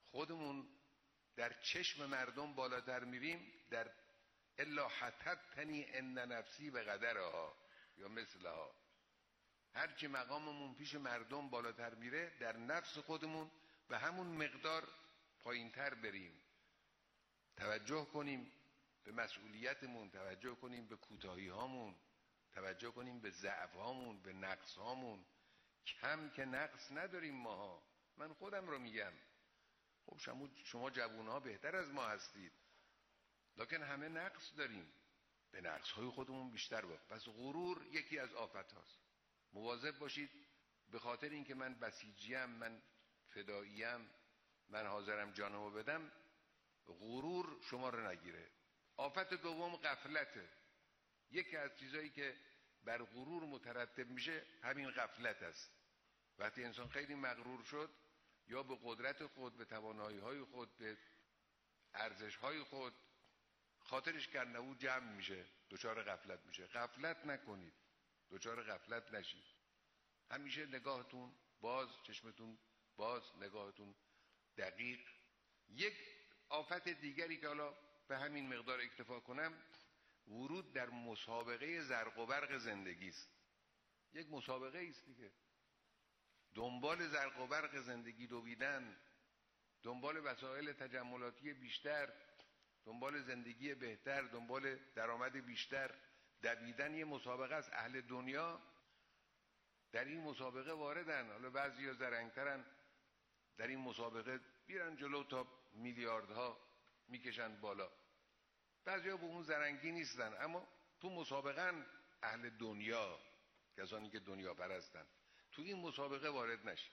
خودمون در چشم مردم بالاتر میریم، در الا حتتنی ان نفسی به قدرها یا مثلها، هرچی مقاممون پیش مردم بالاتر میره در نفس خودمون به همون مقدار پایینتر بریم. توجه کنیم به مسئولیتمون، توجه کنیم به کوتاهی هامون، توجه کنیم به ضعف هامون، به نقص هامون. کم که نقص نداریم ماها، من خودم رو میگم. خب شما جوانها بهتر از ما هستید، لکن همه نقص داریم، به نقص های خودمون بیشتر باید. پس غرور یکی از آفت هاست. مواظب باشید، به خاطر اینکه من بسیجیم، من فداییم، من حاضرم جانمو بدم، غرور شما رو نگیره. آفت دوم غفلته. یکی از چیزایی که بر غرور مترتب میشه همین غفلت است. وقتی انسان خیلی مغرور شد، یا به قدرت خود، به توانایی های خود، به ارزش های خود، خاطرش کرنه‌او جمع میشه، دچار غفلت میشه. غفلت نکنید، دچار غفلت نشید. همیشه نگاهتون باز، چشمتون باز، نگاهتون دقیق. یک آفت دیگری که حالا به همین مقدار اکتفا کنم، ورود در مسابقه زرق و برق زندگی است. یک مسابقه است دیگه، دنبال زرق و برق زندگی دویدن، دنبال وسایل تجملاتی بیشتر، دنبال زندگی بهتر، دنبال درآمد بیشتر دویدن، یه مسابقه است. اهل دنیا در این مسابقه واردن. حالا بعضیا زرنگترن، در این مسابقه بیرن جلو تا میلیاردها میکشن بالا. بعضیا به اون زرنگی نیستن، اما تو مسابقه اهل دنیا، کسانی که دنیا پرستن. تو این مسابقه وارد نشید.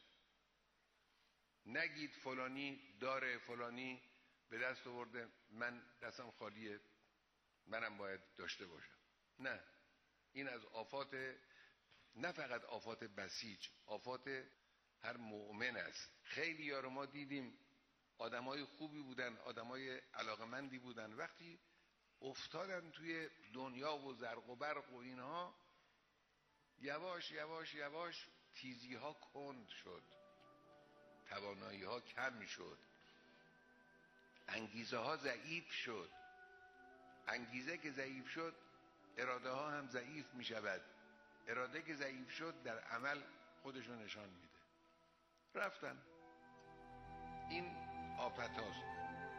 نگید فلانی داره، فلانی به دست آورده، من دستم خالیه، منم باید داشته باشم. نه، این از آفات، نه فقط آفات بسیج، آفات هر مؤمن است. خیلی یارو ما دیدیم آدمای خوبی بودن، آدمای علاقمندی بودن، وقتی افتادن توی دنیا و زرق و برق و اینها، یواش یواش یواش تیزی ها کند شد، توانایی ها کم شد، انگیزه ها ضعیف شد. انگیزه که ضعیف شد، اراده ها هم ضعیف می شود. اراده که ضعیف شد، در عمل خودشو نشان میده. رفتن. این آفت هاست.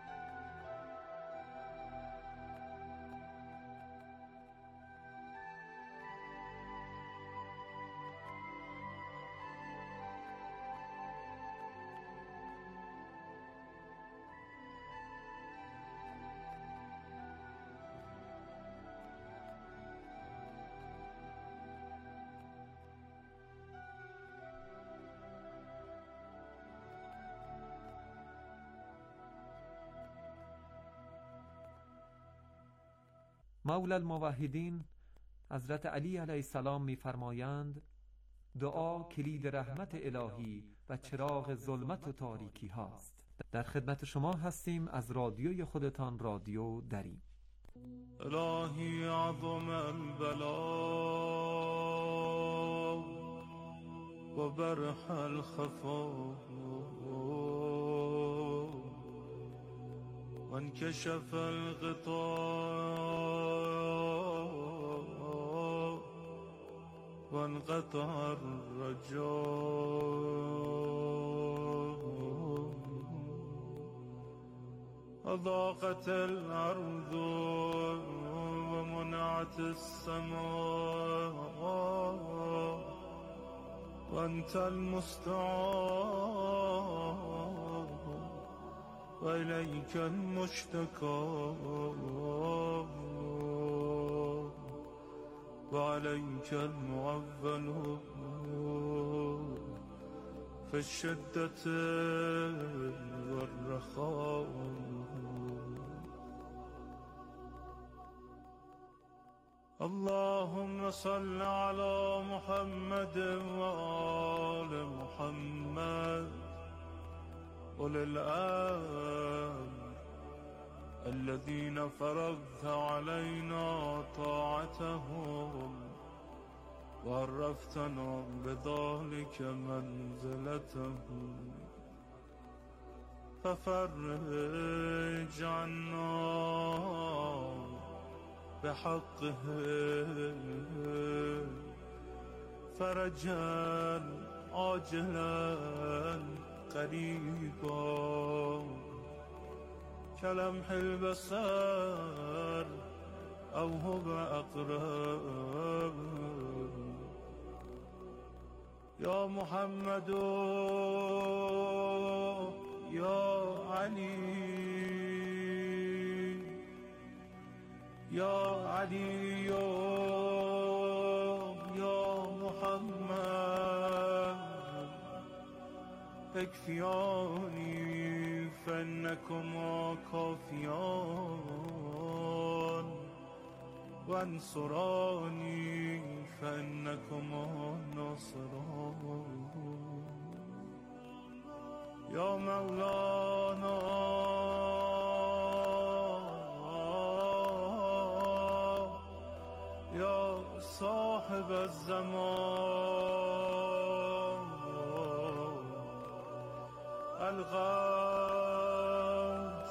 مولا الموحدین حضرت علی علیه السلام می‌فرمایند دعا کلید رحمت الهی و چراغ ظلمت و تاریکی هاست. در خدمت شما هستیم از رادیوی خودتان، رادیو دریم. الهی عظم البلا و برح الخفا وانكشف الغطاء وانقطع الرجاء أضاقت الأرض ومنعت السماء وأنت المستعان وإليك المشتكى وعليك المعول في الشدة والرخاء. اللهم صل على محمد وآل محمد أولي الأمر الذين فرضت علينا طاعتهم وعرفتنا بذلك منزلتهم ففرج عنا بحقه فرجا عاجلا قريبا كلمح البصر أو هو أقرب يا محمد يا علي يا علي يا محمد اكفياني فإنكما كافيان وانصراني فإنكما ناصران يا مولانا يا صاحب الزمان الغوث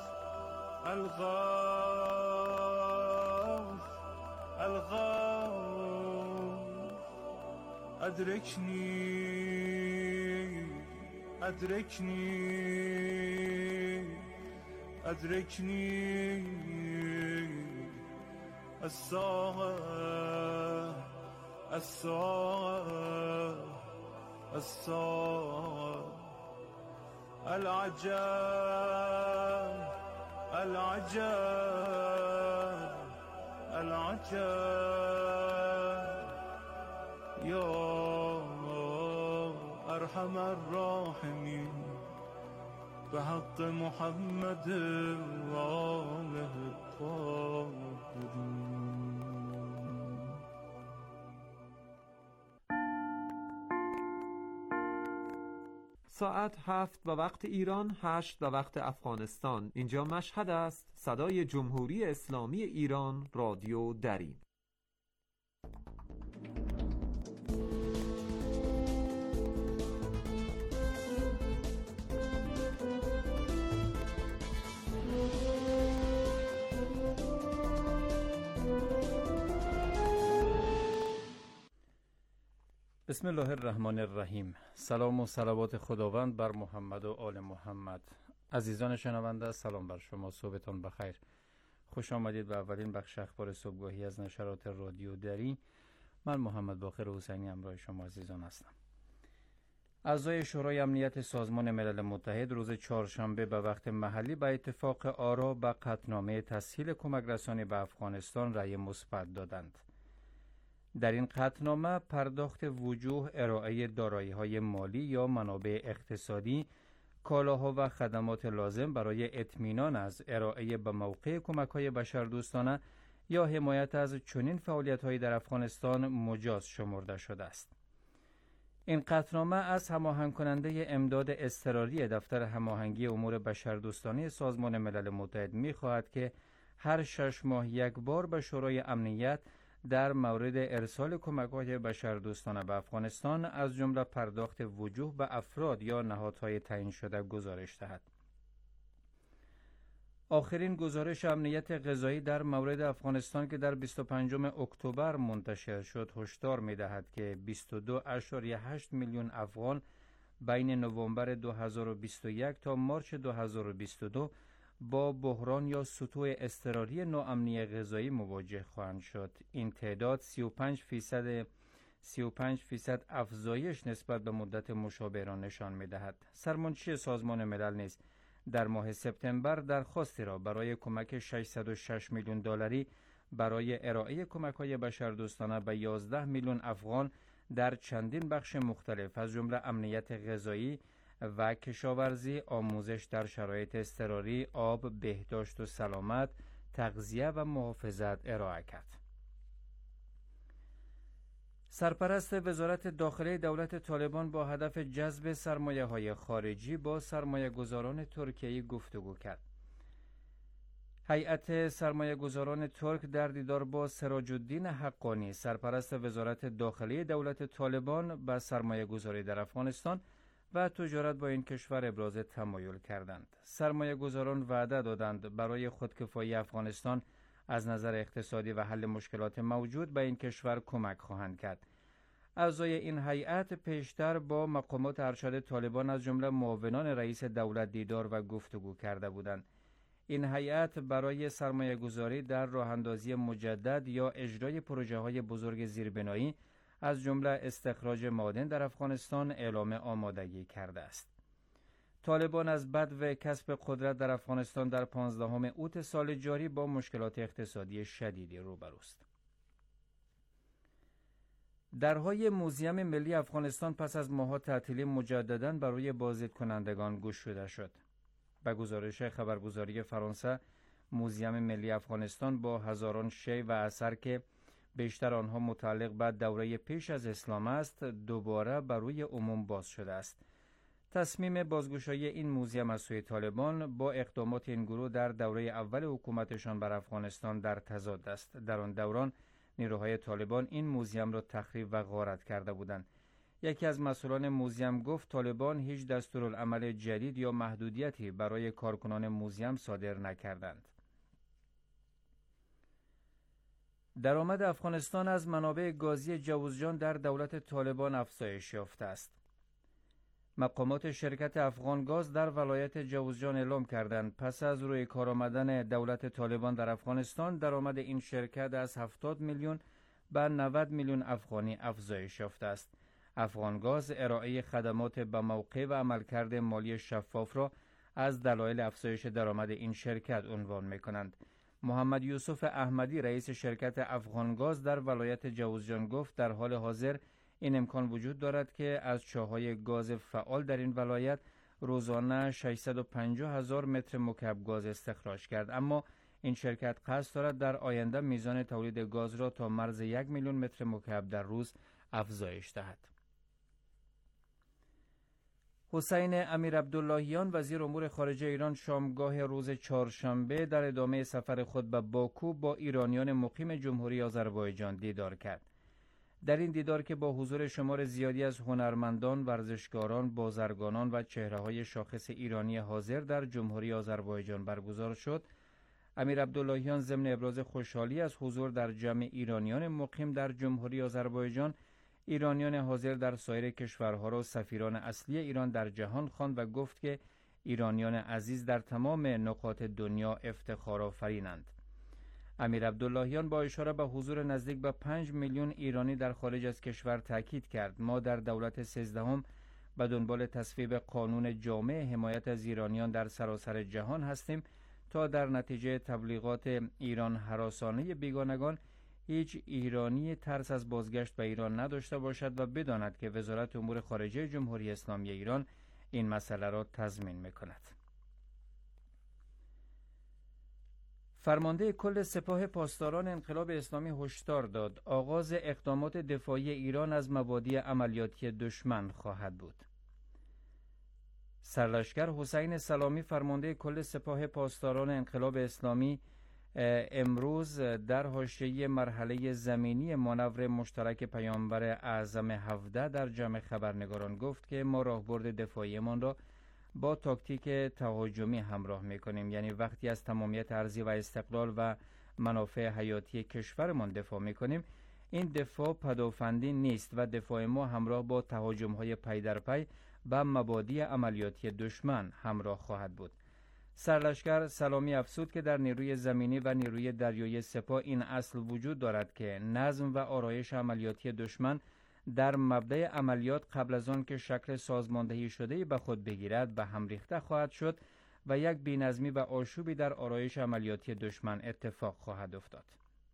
الغوث الغوث أدركني أدركني أدركني الساعة الساعة الساعة العجب العجب العجب يا أرحم الراحمين بحق محمد وآله الطاهرين. ساعت 7 به وقت ایران، 8 به وقت افغانستان. اینجا مشهد است. صدای جمهوری اسلامی ایران، رادیو دریم. بسم الله الرحمن الرحیم. سلام و صلوات خداوند بر محمد و آل محمد. عزیزان شنونده، سلام بر شما، صبحتان بخیر. خوش آمدید به اولین بخش اخبار صبحگاهی از نشرات رادیو دری. من محمد باقر حسینی همراه شما عزیزان هستم. اعضای شورای امنیت سازمان ملل متحد روز چهارشنبه به وقت محلی به اتفاق آرا به قطعنامه تسهیل کمک رسانی به افغانستان رأی مثبت دادند. در این قطعنامه پرداخت وجوه ارائه دارایی‌های مالی یا منابع اقتصادی، کالاها و خدمات لازم برای اطمینان از ارائه به موقع کمک‌های بشردوستانه یا حمایت از چنین فعالیت‌هایی در افغانستان مجاز شمرده شده است. این قطعنامه از هماهنگ کننده امداد اضطراری دفتر هماهنگی امور بشردوستانه سازمان ملل متحد می‌خواهد که هر 6 ماه یک بار به شورای امنیت در مورد ارسال کمک‌های بشردوستانه به افغانستان از جمله پرداخت وجوه به افراد یا نهادهای تعیین شده گزارش دهد. آخرین گزارش امنیت غذایی در مورد افغانستان که در 25 اکتبر منتشر شد هشدار می‌دهد که 22.8 میلیون افغان بین نوامبر 2021 تا مارچ 2022 با بحران یا سطوح اضطراری ناامنی غذایی مواجه خواهند شد. این تعداد 35% افزایش نسبت به مدت مشابه را نشان می‌دهد. سرمنشی سازمان ملل نیز در ماه سپتامبر درخواستی را برای کمک 606 میلیون دلاری برای ارائه کمک‌های بشردوستانه به 11 میلیون افغان در چندین بخش مختلف از جمله امنیت غذایی و کشاورزی، آموزش در شرایط اضطراری، آب، بهداشت و سلامت، تغذیه و محافظت ارائه کرد. سرپرست وزارت داخلی دولت طالبان با هدف جذب سرمایه‌های خارجی با سرمایه‌گذاران ترکیه‌ای گفتگو کرد. هیئت سرمایه‌گذاران ترک در دیدار با سراج الدین حقانی، سرپرست وزارت داخلی دولت طالبان، به سرمایه‌گذاری در افغانستان و تجارت با این کشور ابراز تمایل کردند. سرمایه گذاران وعده دادند برای خودکفایی افغانستان از نظر اقتصادی و حل مشکلات موجود به این کشور کمک خواهند کرد. اعضای این هیئت پیشتر با مقامات ارشد طالبان از جمله معاونان رئیس دولت دیدار و گفتگو کرده بودند. این هیئت برای سرمایه گذاری در راه اندازی مجدد یا اجرای پروژه های بزرگ زیربنایی از جمله استخراج معادن در افغانستان اعلام آمادگی کرده است. طالبان از بدو کسب قدرت در افغانستان در 15 اوت سال جاری با مشکلات اقتصادی شدیدی روبروست. درهای موزیم ملی افغانستان پس از ماه‌ها تعطیلی مجدداً برای بازدید کنندگان گشوده شد. به گزارش خبرگزاری فرانسه، موزیم ملی افغانستان با هزاران شی و اثر که بیشتر آنها متعلق به دوره پیش از اسلام است، دوباره برای عموم باز شده است. تصمیم بازگشایی این موزیم از سوی طالبان با اقدامات این گروه در دوره اول حکومتشان بر افغانستان در تضاد است. در آن دوران نیروهای طالبان این موزیم را تخریب و غارت کرده بودند. یکی از مسئولان موزیم گفت طالبان هیچ دستورالعمل جدید یا محدودیتی برای کارکنان موزیم صادر نکردند. درآمد افغانستان از منابع گازی جوزجان در دولت طالبان افزایش یافته است. مقامات شرکت افغانگاز در ولایت جوزجان اعلام کردند پس از روی کار آمدن دولت طالبان در افغانستان درآمد این شرکت از 70 میلیون به 90 میلیون افغانی افزایش یافته است. افغانگاز ارائه خدمات به موقع و عملکرد مالی شفاف را از دلایل افزایش درآمد این شرکت عنوان می‌کنند. محمد یوسف احمدی رئیس شرکت افغانگاز در ولایت جوزجان گفت در حال حاضر این امکان وجود دارد که از چاه‌های گاز فعال در این ولایت روزانه 650,000 متر مکعب گاز استخراج کرد، اما این شرکت قصد دارد در آینده میزان تولید گاز را تا مرز 1 میلیون متر مکعب در روز افزایش دهد. حسین امیرعبداللهیان وزیر امور خارجه ایران شامگاه روز چهارشنبه در ادامه سفر خود به باکو با ایرانیان مقیم جمهوری آذربایجان دیدار کرد. در این دیدار که با حضور شمار زیادی از هنرمندان، ورزشکاران، بازرگانان و چهره‌های شاخص ایرانی حاضر در جمهوری آذربایجان برگزار شد، امیرعبداللهیان ضمن ابراز خوشحالی از حضور در جمع ایرانیان مقیم در جمهوری آذربایجان، ایرانیان حاضر در سایر کشورها را سفیران اصلی ایران در جهان خواند و گفت که ایرانیان عزیز در تمام نقاط دنیا افتخار آفرینند. امیرعبداللهیان با اشاره به حضور نزدیک به 5 میلیون ایرانی در خارج از کشور تاکید کرد ما در دولت 13 به دنبال تصویب قانون جامع حمایت از ایرانیان در سراسر جهان هستیم تا در نتیجه تبلیغات ایران هراسانه بیگانگان هیچ ایرانی ترس از بازگشت به ایران نداشته باشد و بداند که وزارت امور خارجه جمهوری اسلامی ایران این مسئله را تضمین می‌کند. فرمانده کل سپاه پاسداران انقلاب اسلامی هشدار داد آغاز اقدامات دفاعی ایران از مبادی عملیاتی دشمن خواهد بود. سرلشکر حسین سلامی فرمانده کل سپاه پاسداران انقلاب اسلامی امروز در حاشیه مرحله زمینی مانور مشترک پیامبر اعظم 17 در جمع خبرنگاران گفت که ما راهبرد دفاعیمان را با تاکتیک تهاجمی همراه می‌کنیم، یعنی وقتی از تمامیت ارضی و استقلال و منافع حیاتی کشورمان دفاع می‌کنیم این دفاع پدافندی نیست و دفاع ما همراه با تهاجم‌های پی در پی و مبادی عملیاتی دشمن همراه خواهد بود. سرلشکر سلامی افزود که در نیروی زمینی و نیروی دریایی سپاه این اصل وجود دارد که نظم و آرایش عملیاتی دشمن در مبدأ عملیات قبل از آن که شکل سازماندهی شده به خود بگیرد به هم ریخته خواهد شد و یک بی‌نظمی و آشوبی در آرایش عملیاتی دشمن اتفاق خواهد افتاد.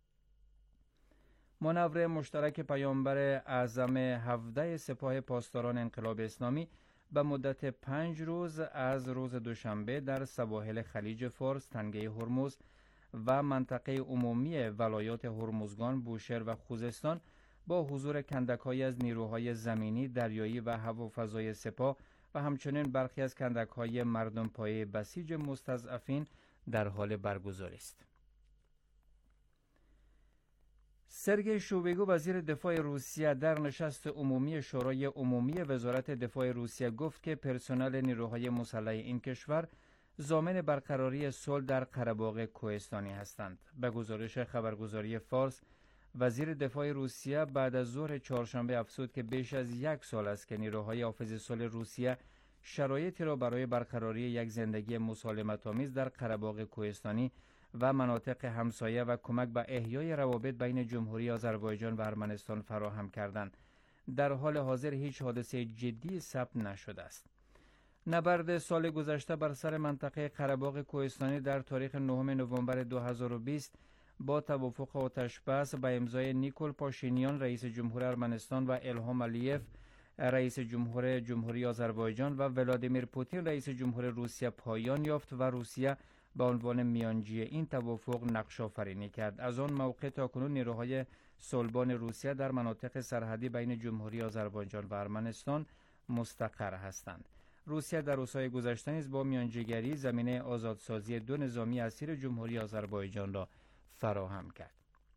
مانور مشترک پیامبر اعظم 17 سپاه پاسداران انقلاب اسلامی به مدت 5 روز از روز دوشنبه در سواحل خلیج فارس، تنگه هرمز و منطقه عمومی ولایات هرمزگان، بوشهر و خوزستان با حضور کندک‌هایی از نیروهای زمینی، دریایی و هوافضای سپاه و همچنین برخی از کندک‌های مردم پایه بسیج مستضعفین در حال برگزاری است. سرگئی شویگو وزیر دفاع روسیه در نشست عمومی شورای عمومی وزارت دفاع روسیه گفت که پرسنل نیروهای مسلح این کشور ضامن برقراری صلح در قره‌باغ کوهستانی هستند. به گزارش خبرگزاری فارس، وزیر دفاع روسیه بعد از ظهر چهارشنبه افزود که بیش از 1 سال است که نیروهای حافظ صلح روسیه شرایطی را برای برقراری یک زندگی مسالمت‌آمیز در قره‌باغ کوهستانی و مناطق همسایه و کمک به احیای روابط بین جمهوری آذربایجان و ارمنستان فراهم کردند. در حال حاضر هیچ حادثه جدی ثبت نشده است. نبرد سال گذشته بر سر منطقه قره‌باغ کوهستانی در تاریخ 9 نوامبر 2020 با توافق آتش‌بس به امضای نیکول پاشینیان رئیس جمهور ارمنستان و الهام علیف رئیس جمهور جمهوری آذربایجان و ولادیمیر پوتین رئیس جمهور روسیه پایان یافت و روسیه به عنوان میانجی این توافق نقش آفرینی کرد. از آن موقع تا کنون نیروهای صلحبان روسیه در مناطق سرحدی بین جمهوری آذربایجان و ارمنستان مستقر هستند. روسیه در روزهای گذشته نیز با میانجیگری زمینه آزادسازی 2 نظامی اسیر جمهوری آذربایجان را فراهم کرد.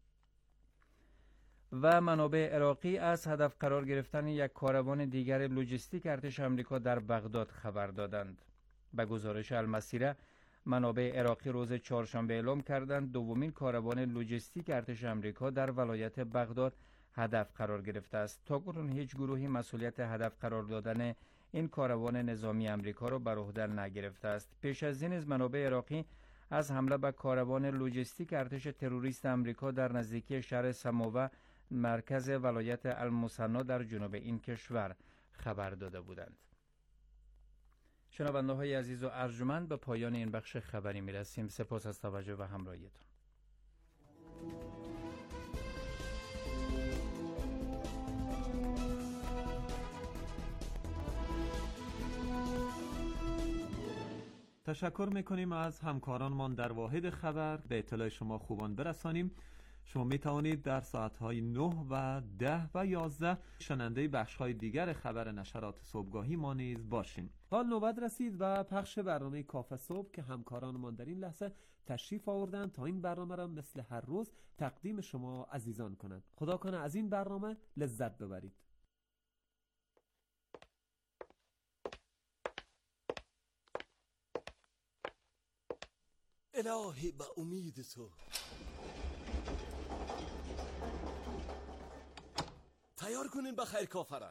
و منابع عراقی از هدف قرار گرفتن یک کاروان دیگر لوجستیک ارتش آمریکا در بغداد خبر دادند. به گزارش المسیره، منابع عراقی روز چهارشنبه اعلام کردند دومین کاروان لوجستیک ارتش آمریکا در ولایت بغداد هدف قرار گرفته است. تاکنون هیچ گروهی مسئولیت هدف قرار دادن این کاروان نظامی آمریکا را بر عهده نگرفته است. پیش از این از منابع عراقی از حمله به کاروان لوجستیک ارتش تروریست آمریکا در نزدیکی شهر سماوه مرکز ولایت المثنا در جنوب این کشور خبر داده بودند. شنونده های عزیز و ارجمند، به پایان این بخش خبری می رسیم. سپاس از توجه و همراهیتان. تشکر میکنیم از همکارانمان در واحد خبر. به اطلاع شما خوبان برسانیم شما می توانید در ساعتهای 9 و 10 و 11 شنونده بخش‌های دیگر خبر نشرات صبحگاهی ما نیز باشین. حال نوبت رسید و پخش برنامه کافه صبح که همکارانمان در این لحظه تشریف آوردند تا این برنامه را مثل هر روز تقدیم شما عزیزان کنند. خدا کنه از این برنامه لذت ببرید. الهی به امید تو تیار کنین بخیر کافره.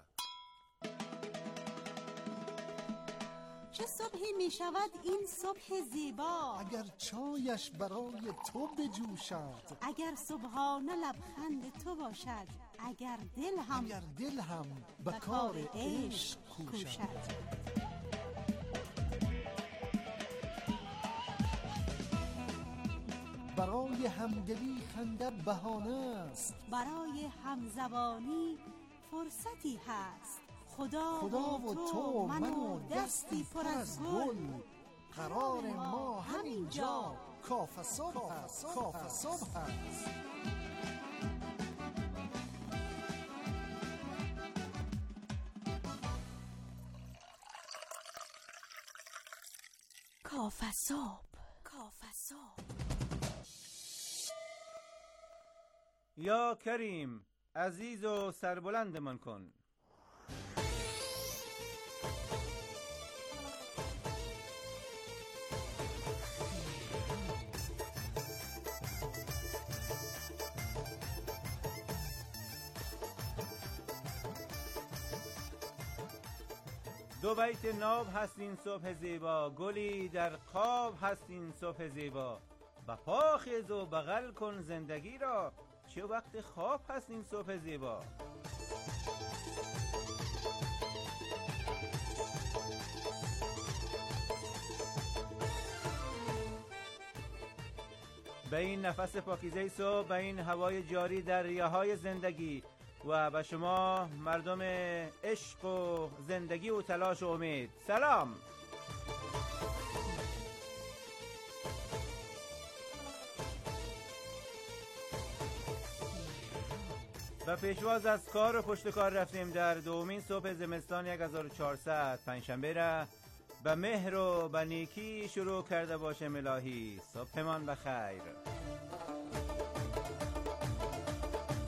چه صبحی می شود این صبح زیبا، اگر چایش برای تو بجوشد، اگر صبحانه لبخند تو باشد، اگر دل هم به کار عشق کوشد. برای همدلی خنده بهانه است، برای همزبانی فرصتی هست. خدا و تو من و دستی پر از گل، قرار ما همینجا کافه صبح هست. کافه صبح. یا کریم، عزیز و سربلند من کن. دو بیت ناب هست این صبح زیبا، گلی در خواب هست این صبح زیبا. و پا خیز و بغل کن زندگی را، چه وقت خواب هست این صبح زیبا. به این نفس پاکیزه صبح، به این هوای جاری در ریاهای زندگی و به شما مردم عشق و زندگی و تلاش و امید، سلام. و پیشواز از کار و پشت کار رفتیم در دومین صبح زمستان 1400 پنجشنبه را به مهر و به نیکی شروع کرده باشیم الهی. صبحمان بخیر.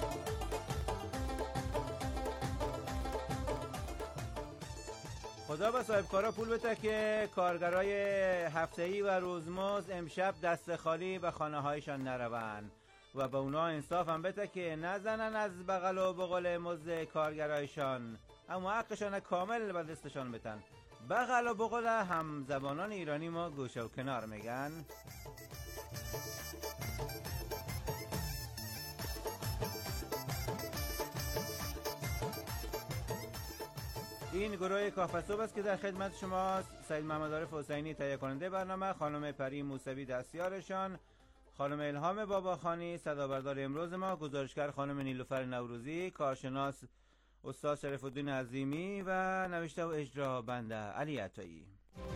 خدا به صاحب کارا پول بده که کارگرای هفته‌ای و روزمزد امشب دست خالی به خانه هایشان نروند و به اونا انصاف هم بده که نزنن از بغل و بغل مزد کارگرایشان، اما حقشان کامل به دستشان بدن. بغل و بغل هم زبانان ایرانی ما گوشه و کنار میگن. این گروه کافه صبح است که در خدمت شماست. سید محمد عارف حسینی تهیه کننده برنامه، خانم پری موسوی دستیارشان، خانم الهام باباخانی صدابردار امروز ما، گزارشگر خانم نیلوفر نوروزی، کارشناس استاد شریف الدین عظیمی و نوشته و اجرا بنده علی عطایی.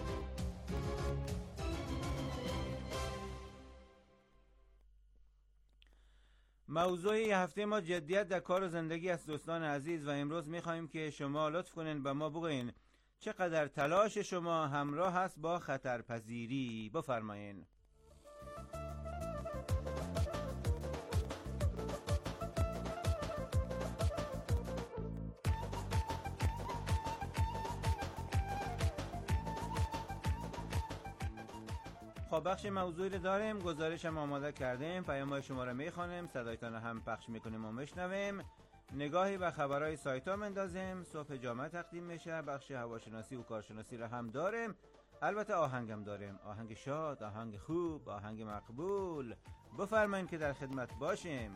موضوع هفته ما جدیت در کار و زندگی است دوستان عزیز، و امروز می‌خوایم که شما لطف کنین به ما بگوین چقدر تلاش شما همراه است با خطرپذیری. بفرمایین. خب بخش موضوعی رو داریم، گزارش هم آماده کردیم، پیام‌های شما رو میخوانیم، صدایتان هم پخش میکنیم و میشنویم، نگاهی به خبرهای سایت ها مندازیم، صبح جامعه تقدیم میشه، بخش هواشناسی و کارشناسی رو هم داریم، البته آهنگ هم داریم، آهنگ شاد، آهنگ خوب، آهنگ مقبول. بفرمایید که در خدمت باشیم.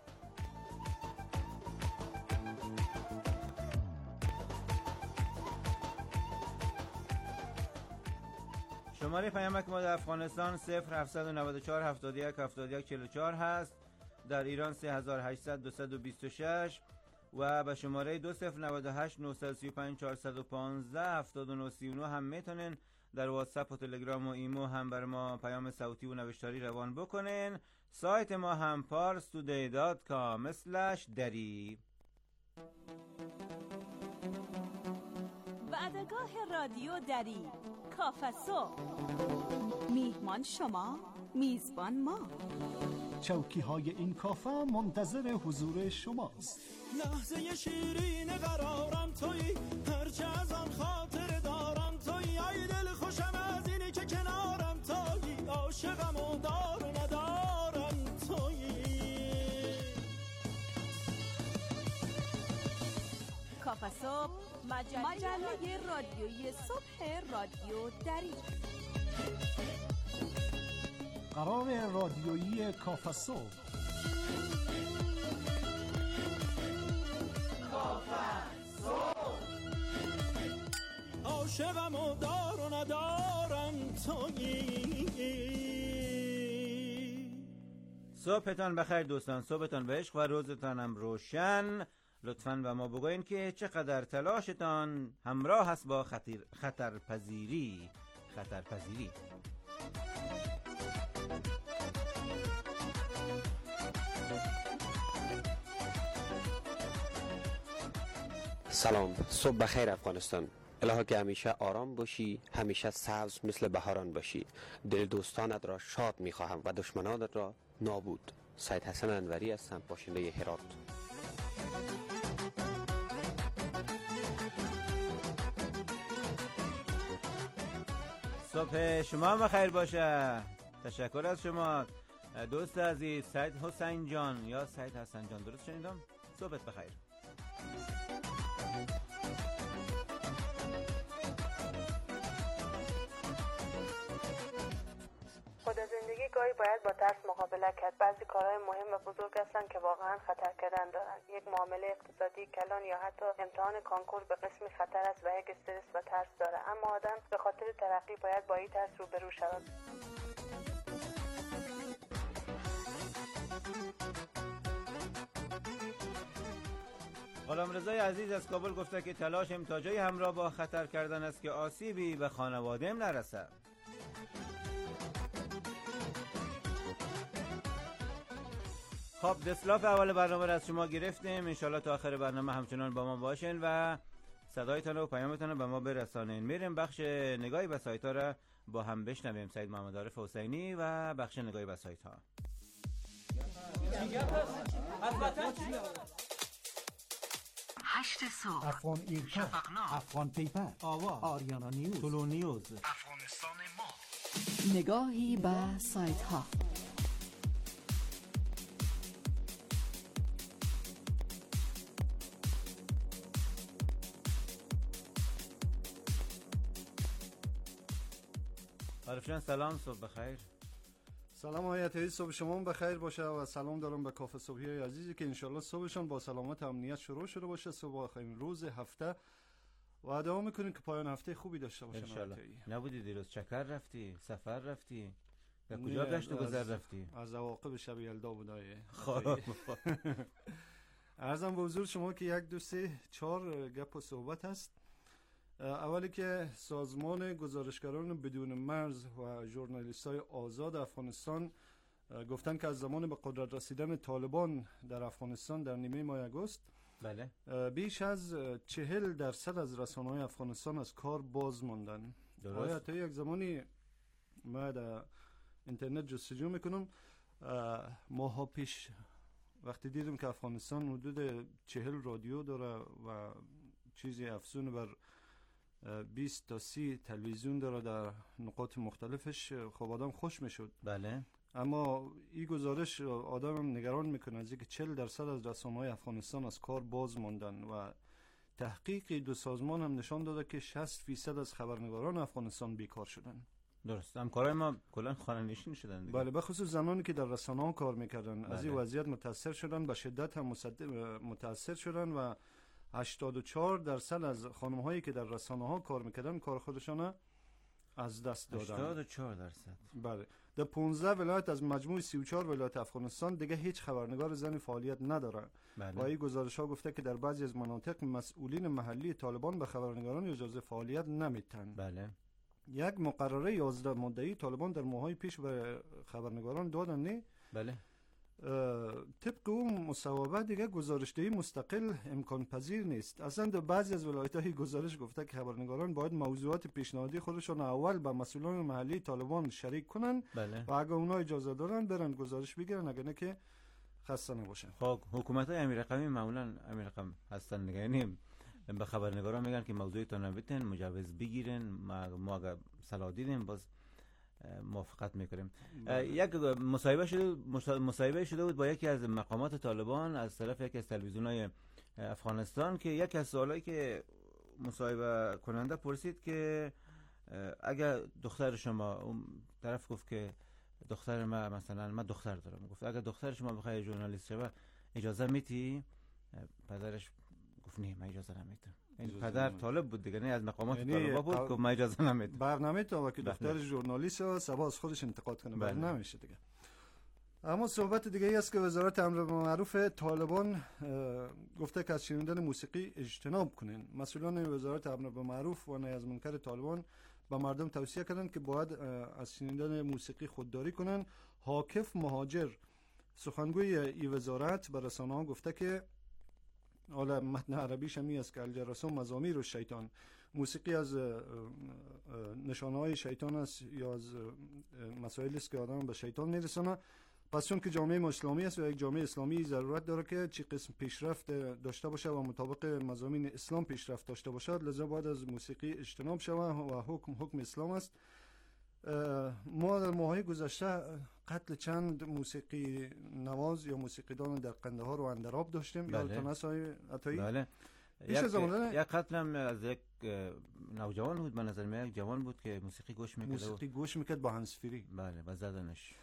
شماره پیامک ما در افغانستان 0794 71 71 44 هست، در ایران 3800 226 و به شماره 2098 935 415 7939 هم میتونین در واتساپ و تلگرام و ایمو هم بر ما پیام صوتی و نوشتاری روان بکنین. سایت ما هم parstoday.com/dari. وعدگاه رادیو دری، کافه صبح. میهمان شما، میزبان ما. چوکی های این کافه منتظر حضور شماست. لحظه شیرین قرارم تویی، هرچه از آن خاطر دارم تویی، ای دل خوشم از اینی که کنارم تویی، عاشقم و دار و ندارم تویی. کافه صبح، مجله رادیویی صبح رادیو دری. قرار رادیویی کافه صبح. عاشقم و دار و ندارم تویی. صبحتان بخیر دوستان، صبحتان به عشق و روزتان هم روشن. لطفاً به ما بگوین که چقدر تلاشتان همراه است با خطرپذیری. سلام، صبح بخیر افغانستان. الهی که همیشه آرام باشی، همیشه سبز مثل بهاران باشی. دل دوستانت را شاد می‌خواهم و دشمنانت را نابود. سید حسن انوری هستم، باشنده هرات. صبح شما بخیر باشه. تشکر از شما دوست عزیز سید حسین جان یا سید حسن جان، درست شنیدم؟ صبحت بخیر. خود زندگی گاهی باید با ترس مقابله کرد. بعضی کارهای مهم و بزرگ هستند که واقعا خطر کردن دارند. یک معامله اقتصادی کلان یا حتی امتحان کانکور به قسمی خطر است و یک استرس و ترس داره، اما آدم به خاطر ترقی باید با این ترس روبرو شود. غلامرضای عزیز از کابل گفته که تلاشم تا جای همراه با خطر کردن است که آسیبی به خانواده‌ام نرسد. خب دسلاف اول برنامه را از شما گرفتیم، انشالله تا آخر برنامه همچنان با ما باشین و صدایتان و پیامتان رو به ما برسانین. میریم بخش نگاهی به سایت ها را با هم بشنویم. سید محمد عارف حسینی و بخش نگاهی به سایت ها. 8 صبح، افغان ایرکا، شفقنامه، افغان پیپر، آوا، آریانا نیوز، تولو نیوز. افغانستان ما. نگاهی به سایت ها. عارف جان سلام، صبح بخیر. سلام آیت صبح شما بخیر باشه و سلام دارم به کافه صبحی عزیزی که انشالله صبحشان با سلامت و امنیت شروع شده باشه. صبح آخرین روز هفته و ادعا میکنیم که پایان هفته خوبی داشته باشن. انشالله. نبودی دیروز چکر رفتی، سفر رفتی، به کجا گشت و گذر رفتی؟ از عواقب شب یلدا بودای. خب عرضم به حضور شما که 1 2 3 4 گپ و صحبت هست. اولی که سازمان گزارشگران بدون مرز و ژورنالیست‌های آزاد افغانستان گفتن که از زمان به قدرت رسیدن طالبان در افغانستان در نیمه ماه آگوست بله بیش از 40% از رسانه‌های افغانستان از کار باز ماندن. درست. تا یک زمانی ما در اینترنت جستجو میکنم، ماها پیش وقتی دیدم که افغانستان حدود 40 رادیو داره و چیزی افزون بر 20 تا 30 تلویزیون داره در نقاط مختلفش، خب آدم خوش میشد. بله. اما این گزارش آدم هم نگران میکنه از اینکه 40% از رسانه‌های افغانستان از کار باز ماندن و تحقیق دو سازمان هم نشان داده که 60% از خبرنگاران افغانستان بیکار شدن. درست. همکارای ما کلا خانه‌نشین شدن دیگه. بله، به خصوص زنانی که در رسانه‌ها کار میکردن. بله. از این وضعیت متاثر شدن، به شدت هم متاثر شدن و 84% از خانم‌هایی که در رسانه‌ها کار میکردن کار خودشان از دست دادن. 84%. بله. در 15 ولایت از مجموع 34 ولایت افغانستان دیگه هیچ خبرنگار زنی فعالیت نداره. بله. و این گزارش‌ها گفته که در بعضی از مناطق مسئولین محلی طالبان به خبرنگاران اجازه فعالیت نمیدن. بله. یک مقرره 11 ماده‌ای طالبان در ماه‌های پیش به خبرنگاران دادن نه؟ بله. طبق اون مصوبه دیگه گزارشدهی مستقل امکان پذیر نیست. اصلا در بعضی از ولایت‌های گزارش گفته که خبرنگاران باید موضوعات پیشنهادی خودشون اول با مسئولان محلی طالبان شریک کنن. بله. و اگه اونا اجازه دارن برن گزارش بگیرن، اگه نه که خسته نباشن. خب حکومت‌های امیر رقمی معمولا امیر رقم هستن دیگه، یعنی به خبرنگاران میگن که موضوعتون نبیتن، مجوز بگیرن، ما اگه صلاح دیدیم باز موافقت میکنیم. یک مصاحبه شده بود با یکی از مقامات طالبان از طرف یکی از تلویزیون‌های افغانستان که یکی از سوالایی که مصاحبه کننده پرسید که اگر دختر شما، اون طرف گفت که دختر ما مثلا من دختر دارم، گفت اگر دختر شما بخواد ژورنالیست شه اجازه میتی؟ پدرش گفت نه من اجازه نمیدم. این پدر طالب بود دیگه، نه از مقامات طالبا بود که من اجازه نمیدم. برنامه تا که دختر ژورنالیست و سبا از خودش انتقاد کنه بله. نمیشه دیگه. اما صحبت دیگه ای است که وزارت امر معروف طالبان گفته که از شنیدن موسیقی اجتناب کنین. مسئولان وزارت امر معروف و نهی از منکر طالبان به مردم توصیه کردند که باید از شنیدن موسیقی خودداری کنن. حاکف مهاجر سخنگوی این وزارت به رسانه‌ها گفته که حالا متن عربیش همی است که الجرس مزامیر و شیطان، موسیقی از نشانه‌های شیطان است یا از مسائلی است که آدم به شیطان میرسونه. پس چون که جامعه اسلامی است و یک جامعه اسلامی ضرورت داره که چی قسم پیشرفت داشته باشه و مطابق مضامین اسلام پیشرفت داشته باشد، لذا باید از موسیقی اجتناب شود و حکم اسلام است. ما در ماهای گذشته قتل چند موسیقی نواز یا موسیقیدان در قندهار و اندراب داشتیم. یادتون هست عطایی؟ بله. یک قتل هم از یک نوجوان بود، من نظر میاد یک جوان بود که موسیقی گوش میکرد با هنسفری. بله و زدنش.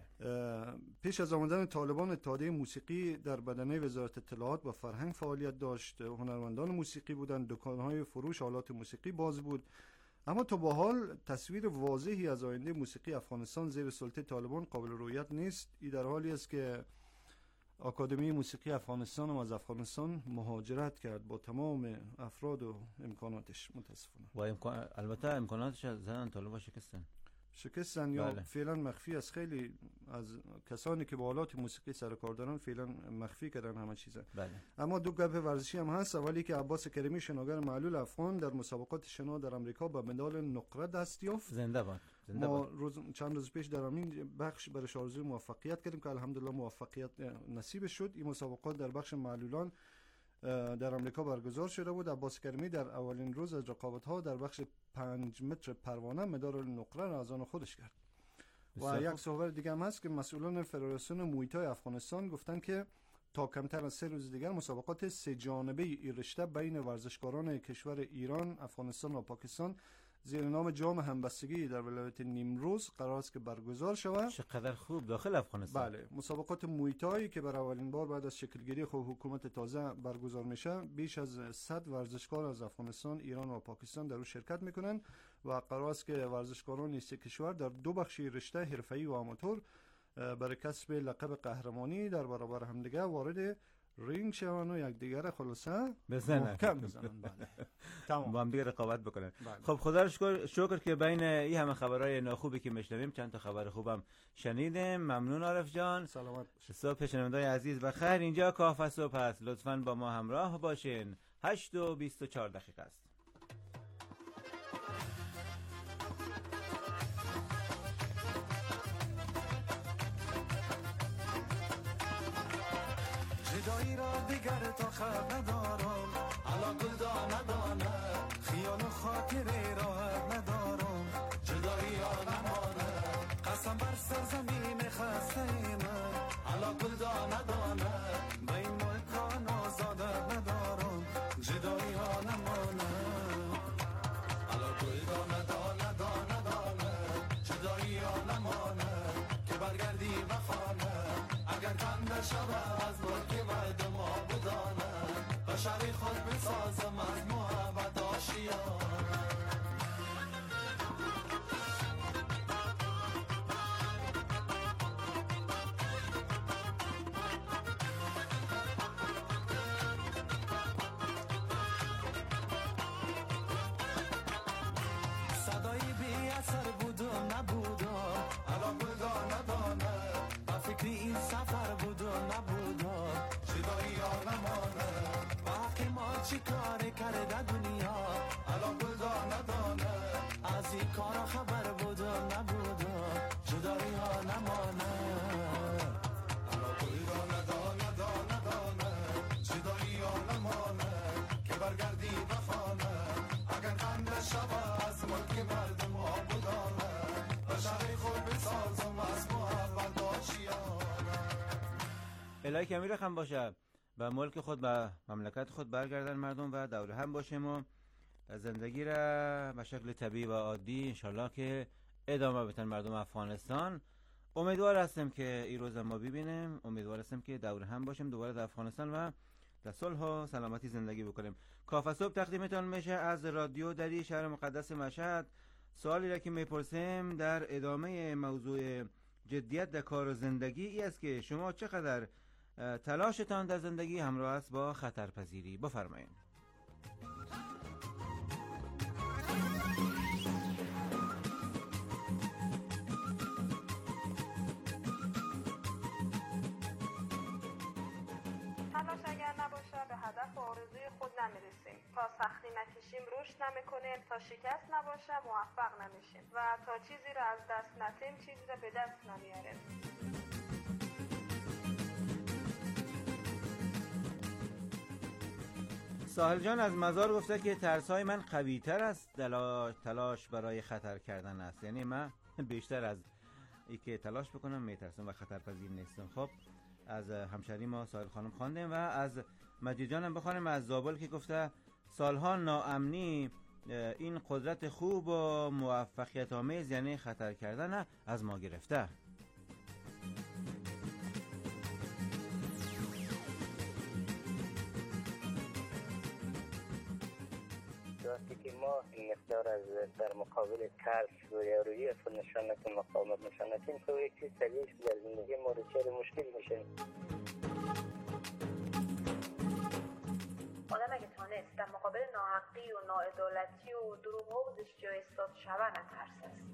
پیش از آمدن طالبان اتحادیه موسیقی در بدنه وزارت اطلاعات و فرهنگ فعالیت داشت. هنرمندان موسیقی بودند، دکان‌های فروش آلات موسیقی باز بود. اما تا به حال تصویر واضحی از آینده موسیقی افغانستان زیر سلطه طالبان قابل رؤیت نیست. این در حالی است که آکادمی موسیقی افغانستان از افغانستان مهاجرت کرد با تمام افراد و امکاناتش متاسفانه. و البته امکاناتش از زدن طالبان شکستن یا فعلا مخفی است. خیلی از کسانی که با آلات موسیقی سر کار دارن فعلا مخفی کردن همه چیزا. بله. اما دو گپ ورزشی هم هست. اولی که عباس کریمی شناگر معلول افغان در مسابقات شنا در امریکا با مدال نقره دست یافت. زنده باد. ما چند روز پیش در همین بخش برای آرزوی موفقیت کردیم که الحمدلله موفقیت نصیب شد. این مسابقات در بخش معلولان در آمریکا برگزار شده بود. عباس کریمی در اولین روز از رقابت‌ها در بخش 5 متر پروانه مدال نقره را از آن خودش کرد. و یک خبر دیگه هم هست که مسئولان فدراسیون مویتای افغانستان گفتن که تا کمتر از 3 روز دیگر مسابقات 3 جانبه این رشته بین ورزشکاران کشور ایران، افغانستان و پاکستان زیر نام جام همبستگی در ولایت نیمروز قرار است که برگزار شود. چقدر خوب داخل افغانستان. بله، مسابقات مویتای که برای اولین بار بعد از شکلگیری حکومت تازه برگزار میشه، بیش از 100 ورزشکار از افغانستان، ایران و پاکستان در او شرکت میکنن و قرار است که ورزشکاران این 3 کشور در 2 بخش رشته حرفه‌ای و آماتور برای کسب لقب قهرمانی در برابر همدیگه وارد رینگ شوند و یکدیگر خلاصه محکم بزنن. بله. تمام. با هم دیگه رقابت بکنن. بله. خب خدا رو شکر که بین این همه خبرهای ناخوبی که میشنویم چند تا خبر خوبم شنیدیم. ممنون عارف جان. سلامت. صبح شنوندگان عزیز بخیر. اینجا کافه صبح است. لطفاً با ما همراه باشین. 8:24 است. جدایی را دیگر تا خبر ندارم، علا گل ندانه خیال و خاطره راحت ندارم، جدایی را نمانه قسم بر سرزمین خسته من، علا گل ندانه به این ملکان آزاده ندارم، جدایی را نمانه علا گل ندانه جدایی را نمانه که برگردی بخانه اگر کند شود از ملک مردم آبودانه بشری خود بسازم از محبت آشیانه. صدایی بی اثر بودم نبودم، الان بودم ندانه با فکری این سفر بودم نبودم، جدایی ها نمانه با حقی ما چی کاری کرده دنیا، الان بودم ندانه از این کارا خبر بودم نبودم، جدایی ها نمانه الان بودم ندانه جدایی ها نمانه که برگردی بخانه اگر قند شب از ملک مردم آبودانه بشری خود بسازم از محبت آشیانه. الهی کمی رقم باشه و ملک خود و مملکت خود برگردن مردم و دور هم باشیم و زندگی را به شکل طبیعی و عادی انشالله که ادامه بدن مردم افغانستان. امیدوار هستم که این روز ما ببینیم، امیدوار هستم که دور هم باشیم دوباره در افغانستان و در صلح و سلامتی زندگی بکنیم. کافه صبح تقدیمتان میشه از رادیو دری شهر مقدس مشهد. سوالی را که میپرسیم در ادامه موضوع جدیت در کار و زندگی ای است که شما چقدر تلاشتان در زندگی همراه است با خطرپذیری. بفرمایید. تلاش اگر نباشه به هدف و آرزوی خود نمیرسیم. تا سختی نکشیم رشد نمیکنیم، تا شکست نباشه موفق نمیشیم و تا چیزی را از دست ندیم چیزی را به دست نمیاریم. ساحل جان از مزار گفته که ترسای من قوی تر است تلاش برای خطر کردن است، یعنی من بیشتر از ای که تلاش بکنم میترسم و خطرپذیر نیستم. خب از همشهری ما ساحل خانم خواندیم و از مجید جانم بخوانیم از زابل که گفته سالها ناامنی این قدرت خوب و موفقیت آمیز یعنی خطر کردن از ما گرفته. وقتی که ما این مقدار از در مقابل ترس و یارویی خود نشان نکنیم، مقاومت نشان نکنیم، تو یک چیز طبیعی در زندگی ما دچار مشکل میشه. آدم اگه تانست در مقابل ناحقی و ناعدالتی و دروغ و زشتی ایستاد شود نترس است.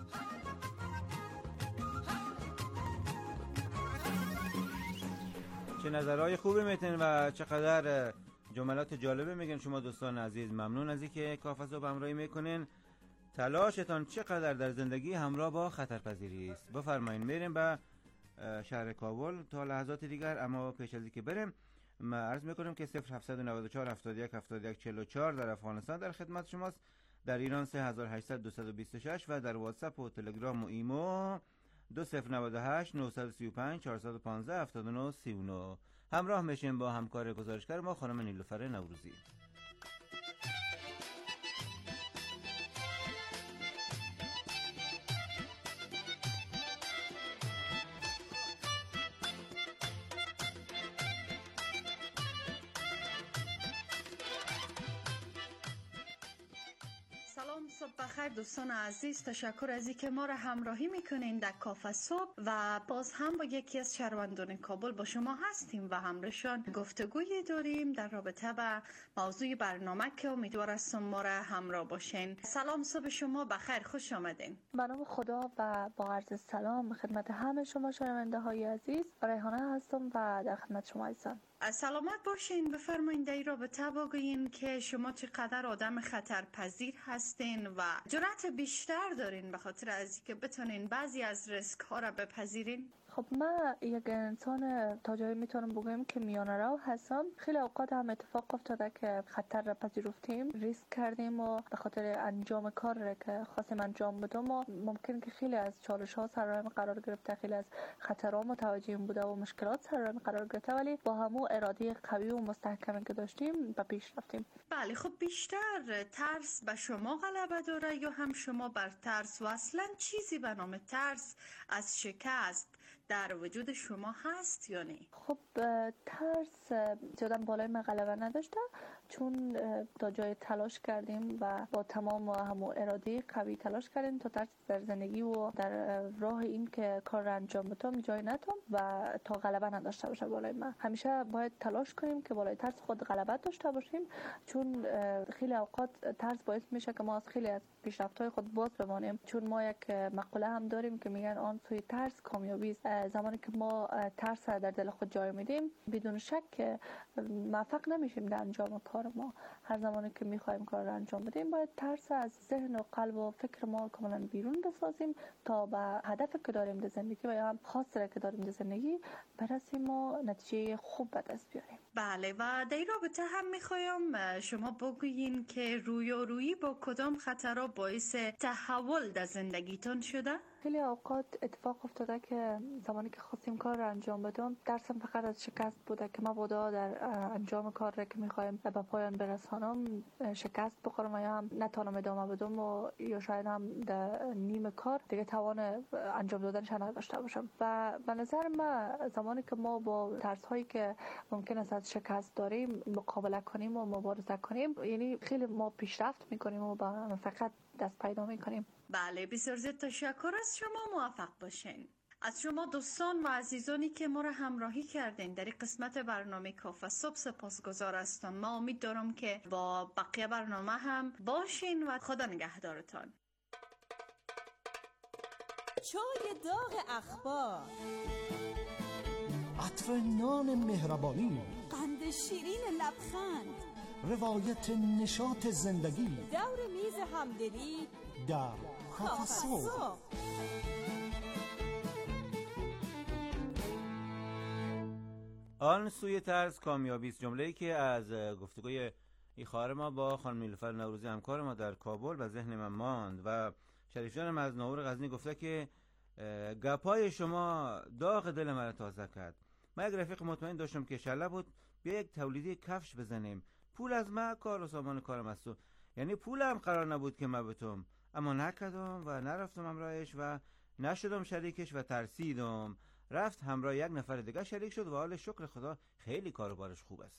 چه نظرهای خوبی میتین و چقدر جملات جالبه میگن شما دوستان عزیز. ممنون از اینکه کافه صبح همراهی میکنین. تلاشتان چقدر در زندگی همراه با خطرپذیری است. بفرمایید. میریم به شهر کابل تا لحظات دیگر، اما پیش از اینکه بریم ما عرض میکنیم که 0794 71 71 44 در افغانستان در خدمت شماست. در ایران 3800 226 و در واتساپ و تلگرام و ایمو 2098 935 415 79 39. همراه میشیم با همکار گزارشگر ما خانم نیلوفر نوروزی. سلام، صبح بخیر دوستان عزیز. تشکر از اینکه ما را همراهی میکنین در کافه صبح و باز هم با یکی از شهروندان کابل با شما هستیم و همراهشان گفتگویی داریم در رابطه با موضوع برنامه که امیدوار هستم ما را همراه باشین. سلام، صبح شما بخیر، خوش آمدین. به نام خدا و با عرض سلام خدمت همه شما شنونده های عزیز، ریحانه هستم و در خدمت شما هستم. سلامت باشین. بفرمایین در این رابطه بگوین که شما چقدر آدم خطرپذیر هستین و جرأت بیشتر دارین به خاطر از اینکه بتونین بعضی از ریسک ها را بپذیرین؟ خب من یک انسان تا جایی میتونم بگم که میانه رو هستم. خیلی اوقات هم اتفاق افتاده که خطر را پذیرفتیم، ریسک کردیم و به خاطر انجام کار را که خواستیم انجام بدیم و ممکن که خیلی از چالش ها سر قرار گرفته، خیلی از خطرها متوجه بوده و مشکلات سر قرار گرفته، ولی با همون اراده قوی و مستحکمی که داشتیم به پیش رفتیم. بله، خب بیشتر ترس به شما غلبه داره یا هم شما بر ترس و اصلا چیزی به نام ترس از شکست در وجود شما هست یا نه؟ خب ترس زیادم بالای من غلبه نداشته، چون تا جای تلاش کردیم و با تمام همون اراده قوی تلاش کردیم تا ترس در زندگی و در راه این که کار را انجام بدم جای ندم و تا غلبه نداشته باشه بالای من. همیشه باید تلاش کنیم که بالای ترس خود غلبه داشته باشیم، چون خیلی اوقات ترس باعث میشه که ما از خیلی از پیشرفت‌های خود باز بمانیم، چون ما یک مقوله هم داریم که میگن آن سوی ترس کامیابی است. زمانی که ما ترس در دل خود جای میدیم بدون شک موفق نمیشیم در انجام کار ما. هر زمانی که میخوایم کار را انجام بدیم باید ترس از ذهن و قلب و فکر ما کاملا بیرون بسازیم تا به هدف که داریم در زندگی و یا هم خاصی که داریم در زندگی برسیم و نتیجه خوب به دست بیاریم. بله، و در این رابطه هم میخوایم شما بگویین که رویارویی با کدام خطرها باعث تحول در زندگیتون شده؟ خیلی اوقات اتفاق افتاده که زمانی که خواستیم کار را انجام بدم درسم فقط از شکست بوده که مبادا در انجام کار را که میخوایم به پایان برسانم شکست بخورم و یا هم نتونم ادامه بدم و یا شاید هم در نیم کار دیگه توان انجام دادنش نداشته باشم. و به نظر من زمانی که ما با ترس هایی که ممکن است از شکست داریم مقابله کنیم و مبارزه کنیم، یعنی خیلی ما پیشرفت میکنیم و با فقط دست پیدا میکنیم. بله، بسیار زیاد تشکر از شما. موفق باشین. از شما دوستان و عزیزانی که ما را همراهی کردین در این قسمت برنامه کافه صبح سپاسگزار هستم. ما امید دارم که با بقیه برنامه هم باشین و خدا نگهدارتان. چای داغ اخبار، عطر نان مهربانی، قند شیرین لبخند، روایت نشاط زندگی، دور میز همدلی در کافه صبح. آن سوی ترس کامیابی است، جمله‌ای که از گفتگوی این خواهر ما با خانم نیلوفر نوروزی همکار ما در کابل و ذهن من ماند و شریف جانم از ناور غزنی گفته که گپای شما داغ دل من تازه کرد. من یک رفیق مطمئن داشتم که شله بود بیا یک تولیدی کفش بزنیم، پول از من کار و سامان کارم است، یعنی پولم قرار نبود که من بتم، اما نکردم و نرفتم همراهش و نشدم شریکش و ترسیدم. رفت همراه یک نفر دیگه شریک شد و حال شکر خدا خیلی کاروبارش خوب است.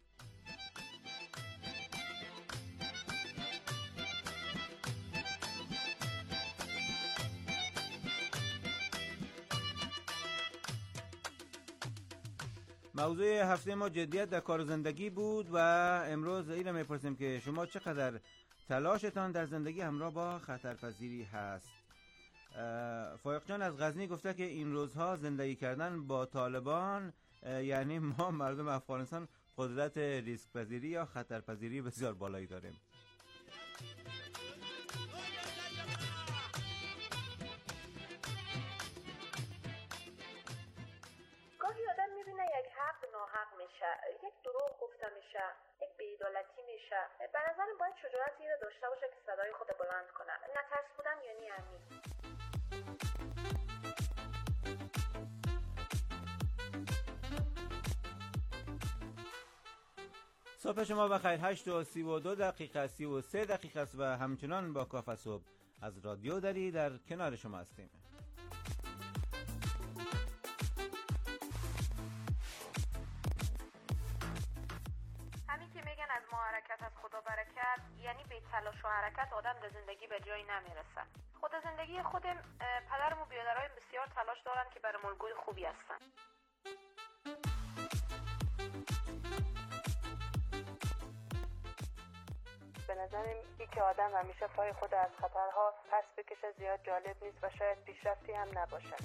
موضوع هفته ما جدیت در کار و زندگی بود و امروز این رو میپرسیم که شما چقدر تلاشتان در زندگی همراه با خطرپذیری هست. فایق جان از غزنی گفته که این روزها زندگی کردن با طالبان یعنی ما مردم افغانستان قدرت ریسک پذیری یا خطرپذیری بسیار بالایی داریم. گاهی آدم میبینه یک حق ناحق میشه، یک دروغ گفته میشه، یک بی‌عدالتی میشه. به نظرم باید شجاعت اینو داشته باشه که صدای خود بلند کنه. نه ترس بودن یعنی همین. صبح شما بخیر. 8:32 33 دقیقه است و همچنان با کافه صبح از رادیو دری در کنار شما هستیم. همین که میگن از ما حرکت از خدا برکت، یعنی به تلاش و حرکت آدم در زندگی به جایی نمیرسه. خود زندگی خودم، پدرم و بیادرهایم بسیار تلاش دارن که برای الگوی خوبی هستن. به نظرم این که آدم همیشه پای خود از خطرها پس بکشه زیاد جالب نیست و شاید پیشرفتی هم نباشه.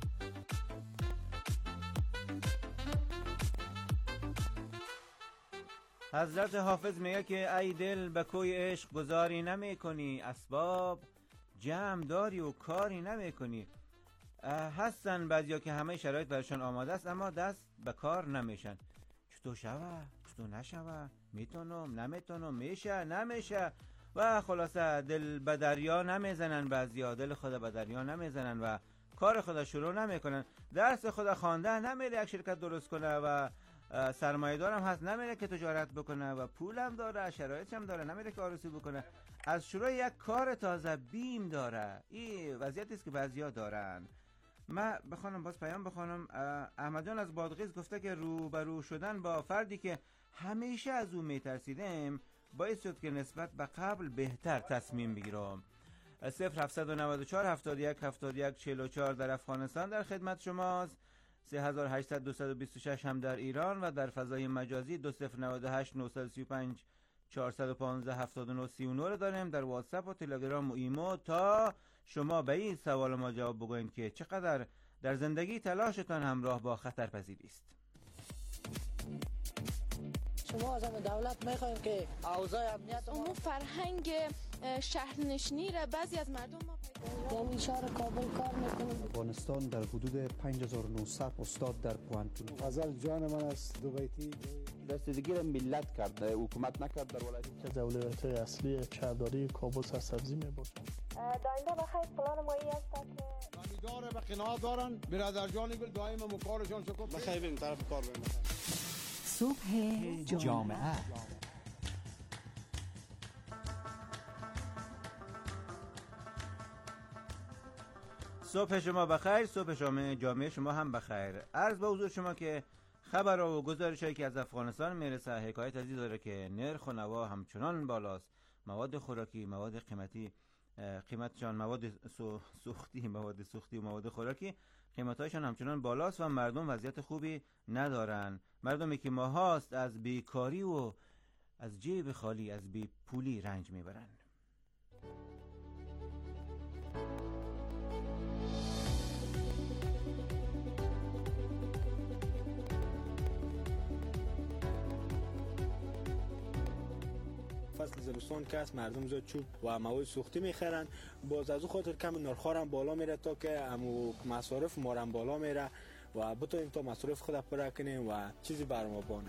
حضرت حافظ میگه که ای دل به کوی عشق گذاری نمی کنی، اسباب جمع داری و کاری نمی کنی. هستن بعضیا که همه شرایط برشان آماده است اما دست به کار نمیشن. چطور شوه؟ چطور نشوه؟ میتونم؟ نمیتونم؟ میشه؟ نمیشه؟ و خلاصه دل به دریا نمیزنن. بعضیا دل خود به دریا نمیزنن و کار خود شروع نمیکنن. درس خود خوانده نمیره یک شرکت درست کنه و سرمایه دارم هست نمیره که تجارت بکنه و پولم داره، شرایطش هم داره، نمیره که آرزو بکنه. از شروع یک کار تازه بیم داره. این وضعیتی است که بعضیا دارن. من بخوانم باز پیام بخوانم. احمد جان از بادغیس گفته که روبرو شدن با فردی که همیشه از اون میترسیدم باعث شد که نسبت به قبل بهتر تصمیم بگیرم. 0794 71 71 44 در افغانستان در خدمت شماست. 3800 226 هم در ایران و در فضای مجازی 2098 935 415 79 39 رو داریم در واتساپ و تلگرام و ایمو تا شما به این سوال ما جواب بگوین که چقدر در زندگی تلاشتان همراه با خطر پذیری است. شما از دولت میخواین که اوضاع امنیت اون فرهنگ شهرنشینی را بعضی از مردم ما یعنی شهر کابل کار میکنه. افغانستان در حدود 5900 استاد در پوانتون. غزل جان من است دو بیتی رسیدگی را ملت کرد، حکومت نکرد در ولایت. که اولویت اصلی شهرداری کابل سرسبزی میباشه. داینده بخیر پلان مایی است که داره به قناعت دارن برادر جانی گل دائم مکارشان شکر بخیر بریم طرف کار بریم. صبح جامعه. صبح شما بخیر. صبح جامعه شما هم بخیر. عرض به حضور شما که خبرها و گزارشایی که از افغانستان میرسه حکایت از این داره که نرخ و نوا همچنان بالاست. مواد خوراکی، مواد قیمتشان، مواد سوختی و مواد خوراکی قیمتاشان همچنان بالاست و مردم وضعیت خوبی ندارن. مردمی که ماهاست از بیکاری و از جیب خالی، از بی پولی رنج میبرن. فصل زمستان که است مردم زیاد چوب و مواد سوختی میخرن، باز از اون خاطر کم نرخ‌ها هم بالا میره تا که امو مصارف ما هم بالا میره و بتونیم تا مصارف خود پر کنیم و چیزی بر ما بانه.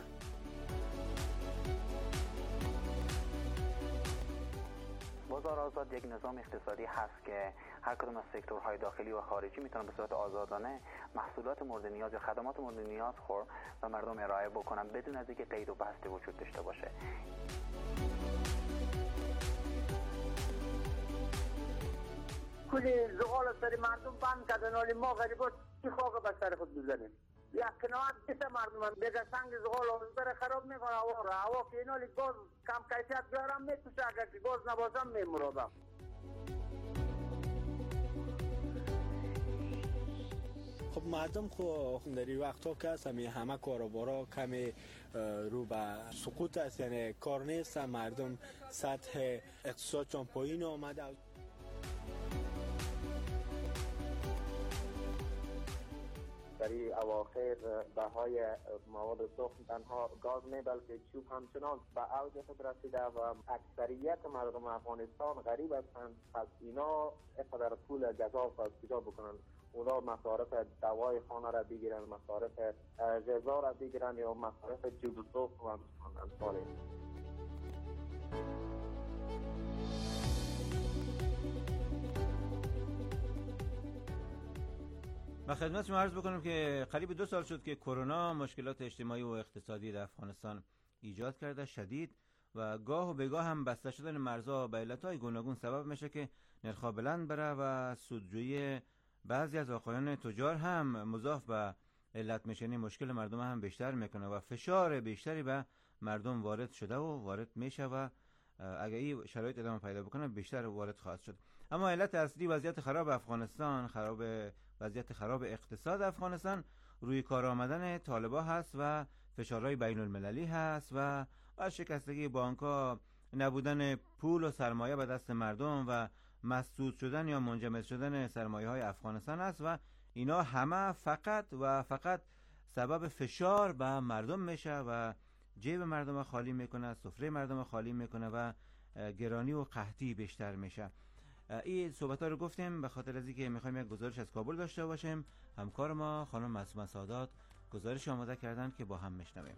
بازار آزاد یک نظام اقتصادی هست که هر کدام از سکتورهای داخلی و خارجی میتونن به صورت آزادانه محصولات مورد نیاز یا خدمات مورد نیاز خور و مردم ارائه بکنن بدون از اینکه قید و بسته وجود داشته باشه. کلی زغال سر مردم بند کردن، ولی ما غریبات چی خاک به سر خود بزنیم؟ یک قناعت بیت مردم هم بگه سنگ زغال آوزدر خراب میکنه هوا که اینالی گاز کم کیفیت بیارم میکشه، اگر که گاز نباشم میمرادم. خب مردم خو در این وقتا که هست همه کاروبارا کمی رو به سقوط است، یعنی کار نیست، مردم سطح اقتصادشان پایین آمده. در این اواخر بهای مواد سوخت تنها گاز نه بلکه چوب همچنان به اوج خود رسیده و اکثریت مردم افغانستان غریب هستند. پس اینا اینقدر پول گزاف از کجا بکنن؟ اونا مصارف دوای خانه را بگیرن، مصارف غذا را بگیرن یا مصارف جود و صوف و امثال. و خدمت شما عرض بکنم که قریب 2 سال شد که کرونا مشکلات اجتماعی و اقتصادی در افغانستان ایجاد کرده شدید و گاه و بگاه هم بسته شدن مرزها به علتهای گوناگون سبب میشه که نرخ‌ها بلند بره و سودجویی بعضی از آقایان تجار هم مضاف به علت میشنی مشکل مردم هم بیشتر میکنه و فشار بیشتری به مردم وارد شده و وارد میشه و اگه این شرایط ادامه پیدا بکنه بیشتر وارد خواهد شد. اما علت اصلی وضعیت خراب افغانستان، وضعیت خراب اقتصاد افغانستان روی کار آمدن طالبان هست و فشارهای بین المللی هست و شکستگی بانک‌ها، نبودن پول و سرمایه به دست مردم و مسدود شدن یا منجمد شدن سرمایه‌های افغانستان است و اینا همه فقط سبب فشار به مردم میشه و جیب مردم خالی میکنه، سفره مردم خالی میکنه و گرانی و قحطی بیشتر میشه. این صحبت‌ها رو گفتیم به خاطر از اینکه می‌خوایم یک گزارش از کابل داشته باشیم. همکار ما خانم معصومه سادات گزارش آماده کردن که با هم میشنویم.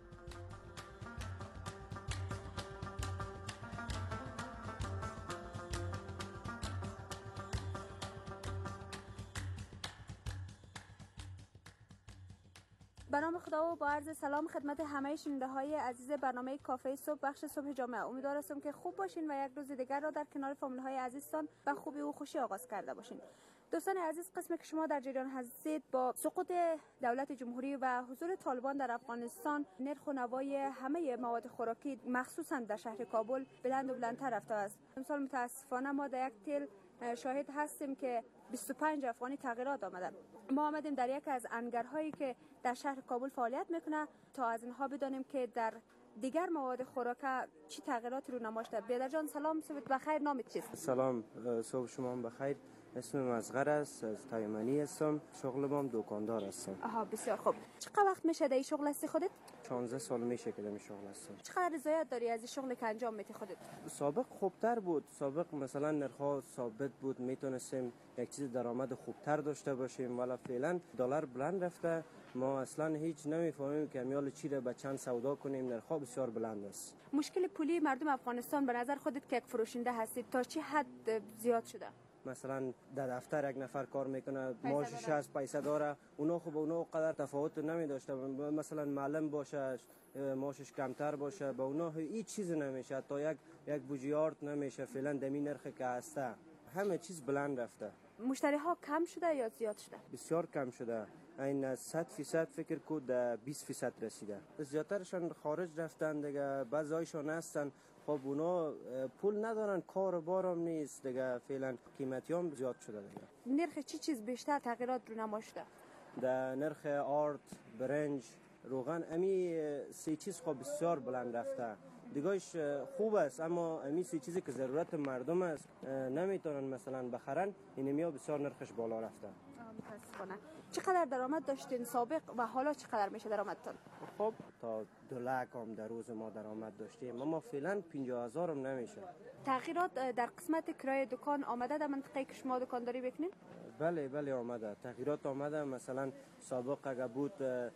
به نام خدا و با عرض سلام خدمت همه شنونده‌های عزیز برنامه کافه صبح بخش صبح جامعه. امیدوار هستم که خوب باشین و یک روز دیگر را در کنار فامیل‌های عزیزتان به خوبی و خوشی آغاز کرده باشین. دوستان عزیز، قسمی که شما در جریان هستید با سقوط دولت جمهوری و حضور طالبان در افغانستان، نرخ و نوای همه مواد خوراکی مخصوصا در شهر کابل بلند و بلندتر رفته است. امسال متاسفانه ما در یک تیل شاهد هستیم که 25 افغانی تغییرات آمده. ما آمدیم در یک از انگارهایی که در شهر کابل فعالیت میکنه تا از اینها بدانیم که در دیگر مواد خوراک چی تغییراتی رو نماشته. بیادر جان سلام، صبح بخیر. نامت چیست؟ سلام، صبح شما بخیر. اسمم اصغر است، از تایمانی هستم، شغلم هم دکاندار هستم. آها، بسیار خوب. چقدر وقت میشه در این شغل هستی خودت؟ 16 سال میشه که در این شغل هستم. چقدر رضایت داری از این شغلی که انجام میدی خودت؟ سابق خوبتر بود. سابق مثلا نرخ‌ها ثابت بود، میتونستیم یک چیز درآمد خوبتر داشته باشیم، ولی فعلا دلار بلند رفته. ما اصلا هیچ نمیفهمیم که میال چی را به چند سودا کنیم. نرخ‌ها بسیار بلند است. مشکل پولی مردم افغانستان به نظر خودت که یک فروشنده هستید تا چه حد زیاد شده؟ مثلا در دفتر یک نفر کار میکنه، ماشش هست، پیسه داره، اونا خب اونا قدر تفاوت نمی داشته. مثلا معلم باشه ماشش کمتر باشه، با اونا هیچ چیز نمیشه، تا یک بوجیارد نمیشه. فعلا دمی نرخ که هسته همه چیز بلند رفته. مشتری ها کم شده یا زیاد شده؟ بسیار کم شده. این 100% فکر که 20% رسیده. زیادترشان خارج رفتن دیگه، بعضی‌هایشان هستن خب اونا پول ندارن، کار بارم نیست دیگه. فعلا قیمتی هم زیاد شده دیگه. نرخ چی چیز بیشتر تغییرات رو نماشته؟ در نرخ آرد، برنج، روغن، امی 3 چیز خب بسیار بلند رفته. دیگهش خوب است، اما امی 3 چیزی که ضرورت مردم است نمیتونن مثلا بخرن، اینمیا بسیار نرخش بالا رفته. متاسفانه. چقدر درآمد داشتین سابق و حالا چقدر میشه درآمدتان؟ خب تا 2 لک هم در روز ما درآمد داشتیم، اما فعلا 50,000 هم نمیشه. تغییرات در قسمت کرایه دکان آمده در منطقه که شما دکانداری بکنین؟ بله آمده. تغییرات آمده. مثلا سابق اگه بود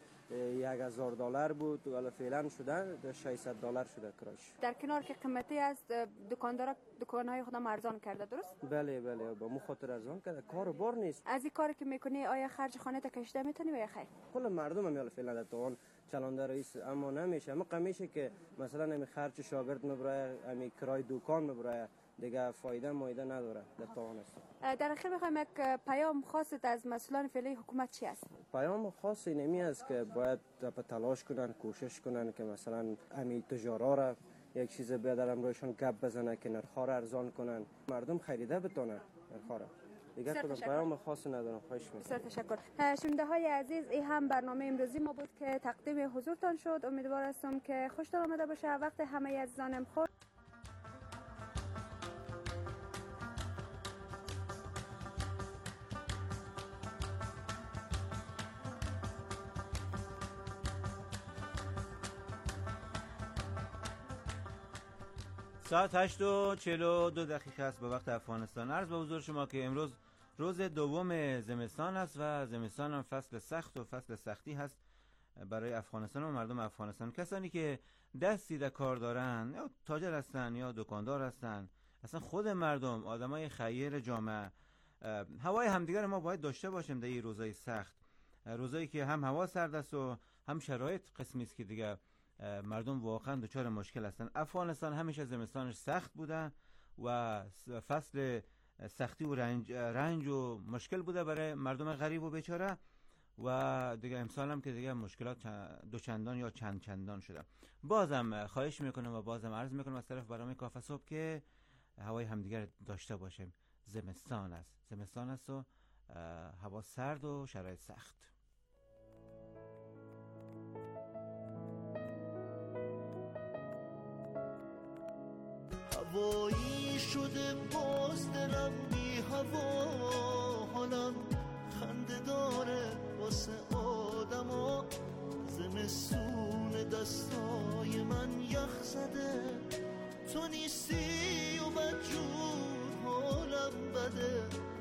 $1,000 بود، ولی فعلا شده $600 شده کرایش. در کنار که قیمتی از دکان‌های خودم ارزان کرده، درست؟ بله با مو خاطر ارزان کرده. کار بار نیست. از این کاری که میکنی آیا خرج خانه تا کشیده میتونی و یا خیر؟ کل مردم هم فعلا در توان چلانده رئیس، اما نمیشه. اما قمیشه که مثلا همین خرج شاگرد مبرای، همین کرای دکان مبرای دیگه، فایده نداره. در توان است. در اخیر میخوایم یک پیام خاصت از مسئولان فعلی حکومت چی است؟ پیام خاصی نمی است که باید تلاش کنن، کوشش کنن که مثلا همین تجارا را یک چیز بیادرم رویشان گپ بزنه که نرخ‌ها را ارزان کنن، مردم خریده بتونه نرخ‌ها را. دیگه کدام پیام خاصی ندارم. خواهش می‌کنم. بسیار تشکر. شنونده‌های عزیز، این هم برنامه امروزی ما بود که تقدیم حضورتان شد. امیدوار هستم که خوشتون آمده باشه. وقت همه عزیزانم خورد. ساعت 8:42 است به وقت افغانستان. عرض به حضور شما که امروز روز دوم زمستان است و زمستان هم فصل سخت و فصل سختی هست برای افغانستان و مردم افغانستان. کسانی که دستی در کار دارن یا تاجر هستن یا دکاندار هستن، اصلا خود مردم، آدمای خیر جامعه، هوای همدیگر ما باید داشته باشیم در این روزای سخت، روزایی که هم هوا سرد است و هم شرایط قسمی است که دیگه مردم واقعا دچار مشکل هستن. افغانستان همیشه زمستانش سخت بوده و فصل سختی و رنج و مشکل بوده برای مردم غریب و بیچاره و دیگه امسال هم که دیگه مشکلات دوچندان یا چند چندان شده. بازم خواهش میکنم و بازم عرض میکنم از طرف برنامه کافه صبح که هوای همدیگر داشته باشیم. زمستان است و هوا سرد و شرایط سخت. هوایی شده باز دلم بی هوا، حالم خنده داره واسه آدما، زمستون دستای من یخ زده، تو نیستی و بدجور حالم بده،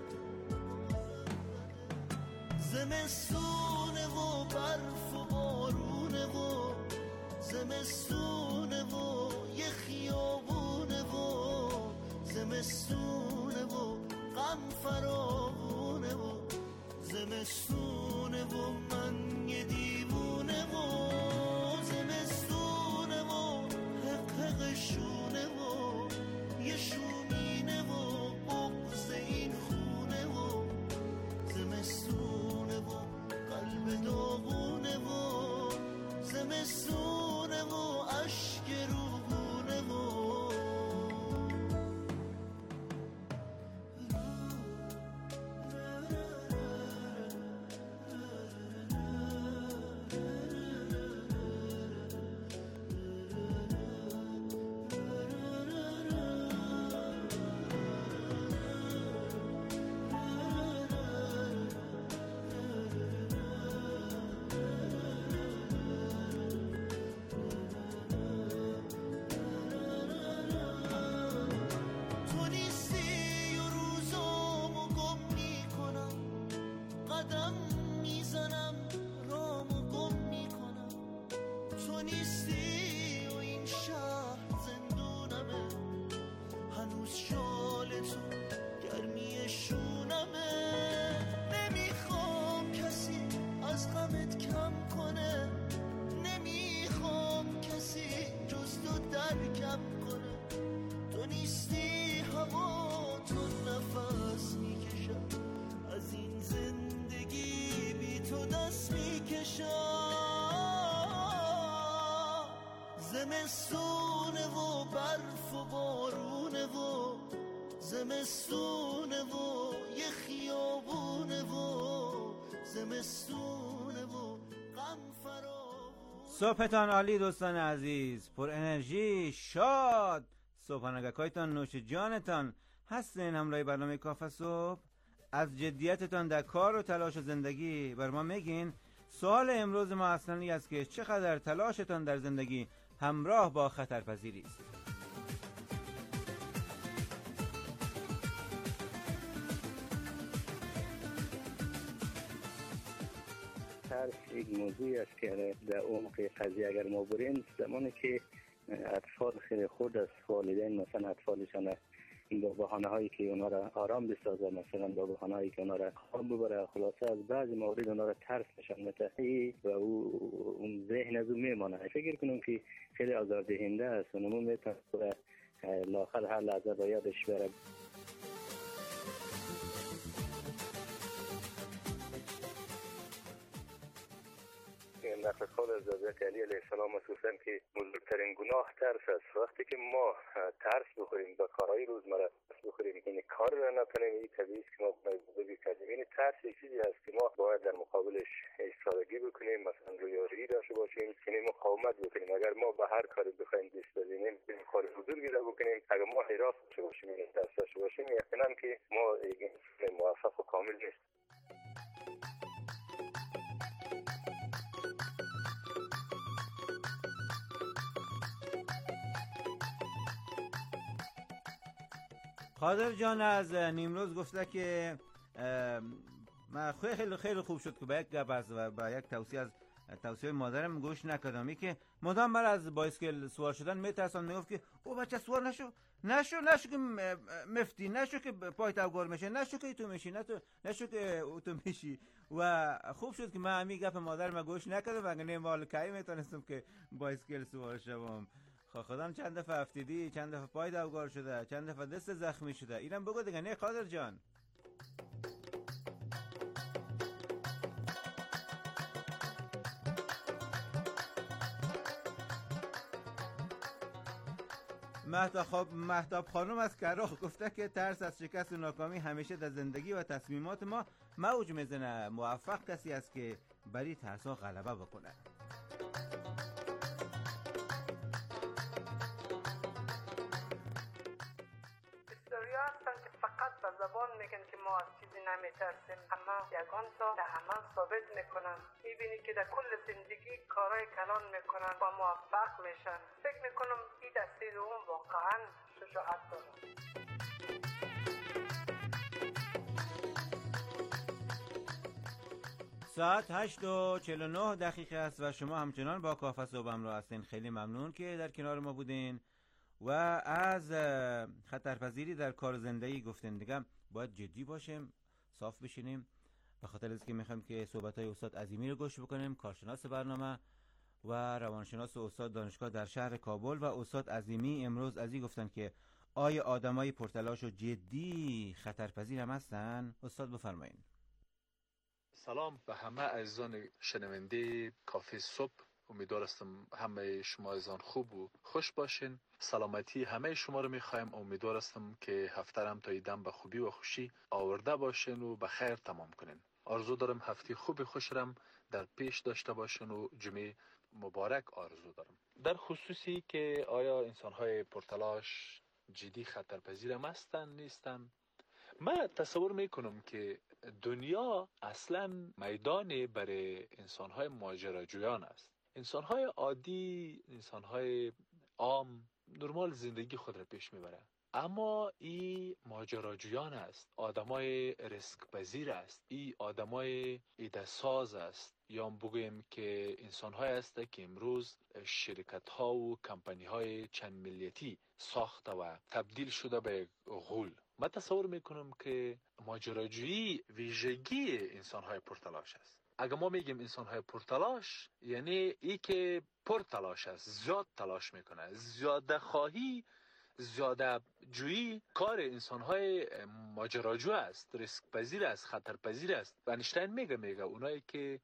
زمستونه و برف و بارونه و زمستونه و یه خیابونه و زمستونه و غم فراوونه و زمستونه و من یه دیوونه و زمستونه و حق شونه و یه شومینه و بغض این خونه و زمستونه و قلب داغونه و زمستونه و اشک روحونه و زمستونه و برف و بارونه و زمستونه و یه خیابونه و زمستونه و غم فراوونه. صبحتان عالی دوستان عزیز، پر انرژی، شاد، صبحانگکایتان نوش جانتان. هستین همراهی برنامه کافه صبح؟ از جدیتتان در کار و تلاش زندگی بر ما میگین. سوال امروز ما اصلا این است که چقدر تلاشتان در زندگی همراه با خطرپذیری است. ترس یک موضوعی است که در عمق قضیه اگر ما بریم، زمانی که اطفال خیلی خود از والدین مثلا اطفالشان با بحانه هایی که اونا را آرام بسازه، مثلا با بحانه هایی که اونا را خواب ببره، خلاصه از بعضی موارد اونا را ترس نشان میده و اون ذهن از اون میمانه. فکر کنم که خیلی آزاردهنده است و نمو میتونه لااقل هر لحظه با یادش بره. نقل قول از حضرت علی علیه السلام گفتن که بزرگترین گناه ترس است. وقتی که ما ترس بخوریم با کارهای روزمره بخوریم، این کار را نکنیم، این طبیعی است که ما باید کردیم. این ترس یک چیزی است که ما باید در مقابلش ایستادگی بکنیم، مثلا رویارویی داشته باشیم، یعنی مقاومت بکنیم. اگر ما به هر کاری بخوایم دست بزنیم، کار بزرگی را بکنیم، اگر ما حراس داشته باشیم، این ترس داشته باشیم، یقینا که ما موفق و کامل نیستیم. قادر جان از نیمروز گفته که من خیلی خوب شد که به یک گپ و به یک توصیه مادرم گوش نکردم که مدام مرا از بایسکل سوار شدن میترساند. میگفت که او بچه سوار نشو که مفتی، نشو که پایت اوگار میشه، نشو که تو میشی، نشو که تو میشی. و خوب شد که من همین گپ مادرم گوش نکردم، اگه مال کی میتونستم که بایسکل سوار شوم. خودم چند دفعه افتیدی، چند دفعه پایت اوگار شده، چند دفعه دست زخمی شده. اینم بگو دیگه. نه قادر جان. مهتاب خانم از کراخ گفته که ترس از شکست و ناکامی همیشه در زندگی و تصمیمات ما موج میزنه. موفق کسی است که بری ترسا غلبه بکنه. استوریا هستن که فقط به زبان میگن که ما از چیزی نمیترسیم، اما یگان تا در عمل ثابت میکنن. میبینی که در کل زندگی کارهای کلان میکنن و موفق میشن. فکر میکنم این دسته دوم واقعا شجاعت داره. ساعت 8:49 است و شما همچنان با کافه صبح همراه هستین. خیلی ممنون که در کنار ما بودین و از خطرپذیری در کار زندگی گفتین. دیگه باید جدی باشیم، صاف بشینیم، به خاطر از که میخوایم که صحبت‌های استاد عظیمی رو گوش بکنیم، کارشناس برنامه و روانشناس و استاد دانشگاه در شهر کابل. و استاد عظیمی امروز از این گفتن که آیا آدمای پرتلاش و جدی خطرپذیر هم هستن؟ استاد بفرمایید. سلام به همه عزیزان شنونده کافه صبح. امیدوارم همه شما عزیزان خوب و خوش باشین. سلامتی همه شما رو میخوایم. امیدوارم که هفته هم تا ایدم به خوبی و خوشی آورده باشین و به خیر تمام کنین. آرزو دارم هفته خوبی خوش رم در پیش داشته باشین و جمعه مبارک آرزو دارم. در خصوصی که آیا انسان‌های پرتلاش جدی خطرپذیر هم هستن نیستن، من تصور میکنم که دنیا اصلا میدان برای انسان‌های ماجراجویان است. انسان‌های عادی، انسان‌های عام نرمال زندگی خود را پیش میبره، اما این ماجراجویان است، آدمای ریسک پذیر است، این آدمای ایده ساز است، یا بگویم که انسان‌های است که امروز شرکت‌ها و کمپانی‌های چند ملیتی ساخته و تبدیل شده به غول. من تصور میکنم که ماجراجویی ویژگی انسان‌های پرتلاش است. اگر ما میگیم انسان‌های پرتلاش، یعنی ای که پرتلاش است، زیاد تلاش میکنه، زیاده خواهی، زیاده جویی کار انسان‌های ماجراجو است، ریسک پذیر است، خطر پذیر است. و اینشتین میگه اونایی که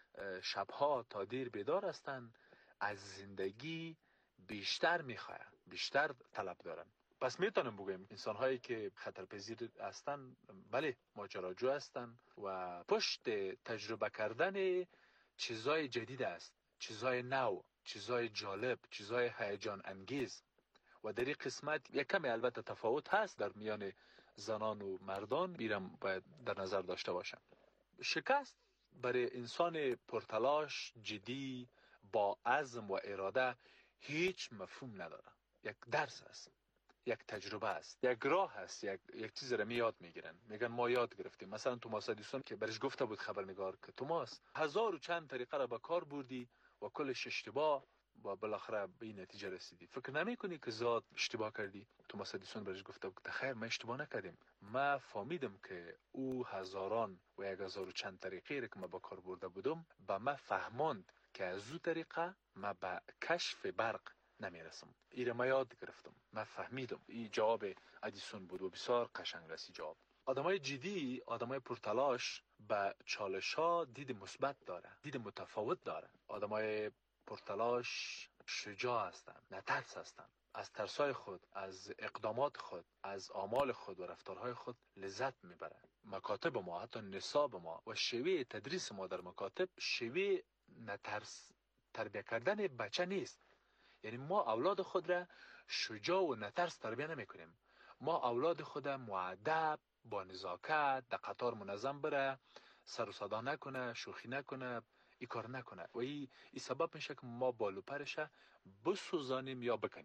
شبها تا دیر بیدار هستند از زندگی بیشتر میخواهند، بیشتر طلب دارن. پس میتونم بگویم انسان‌هایی که خطرپذیر هستند بله ماجراجو هستند و پشت تجربه کردن چیزای جدید است، چیزای نو، چیزای جالب، چیزای هیجان انگیز. و در این قسمت یک کمی البته تفاوت هست در میان زنان و مردان، بیرم باید در نظر داشته باشم. شکست برای انسان پرتلاش جدی با عزم و اراده هیچ مفهوم نداره. یک درس است، یک تجربه است، یک راه است، یک چیز را یاد میگیرن. میگن ما یاد گرفتیم. مثلا توماس ادیسون که برش گفته بود خبرنگار که توماس 1000 و چند طریقه را به کار بردی و کلش اشتباه و بالاخره به این نتیجه رسیدی. فکر نمیکنی که زاد اشتباه کردی؟ توماس ادیسون برش گفته بود خیر ما اشتباه نکردیم، ما فهمیدم که او هزاران و 1000 و چند طریقه را که ما به کار برده بودم به ما فهماند که از او طریقه ما به کشف برق نمیرسم. ایره ما یاد گرفتم، من فهمیدم. این جواب ادیسون بود و بسیار قشنگ رسی جواب. آدمای جدی، آدمای پرتلاش به چالش ها دید مثبت داره، دید متفاوت داره. آدمای پرتلاش شجاع هستند، نترس هستند. از ترسای خود، از اقدامات خود، از آمال خود و رفتارهای خود لذت میبرند. مکاتب ما، حتی نصاب ما و شیوه تدریس ما در مکاتب شیوه نترس تربیت کردن بچه نیست. یعنی ما اولاد خود را شجاع و نترس تربیت نمی کنیم. ما اولاد خود را مؤدب، با نزاکت، در قطار منظم بره، سر و صدا نکنه، شوخی نکنه، این کار نکنه. و این سبب میشه که ما بالو پرش بسوزانیم یا بکنیم.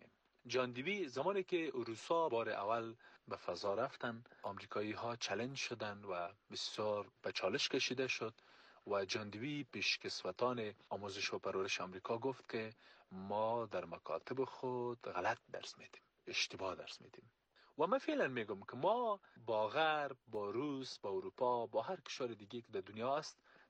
جان دیوی زمانی که روسا بار اول به فضا رفتن، آمریکایی ها چالش شدن و بسیار به چالش کشیده شد و جان دیوی پیشکسوتان آموزش و پرورش آمریکا گفت که ما در مکاتب خود غلط درس میدیم، اشتباه درس میدیم. و من فعلا میگم که ما با غرب، با روس، با اروپا، با هر کشور دیگه که در دنیا است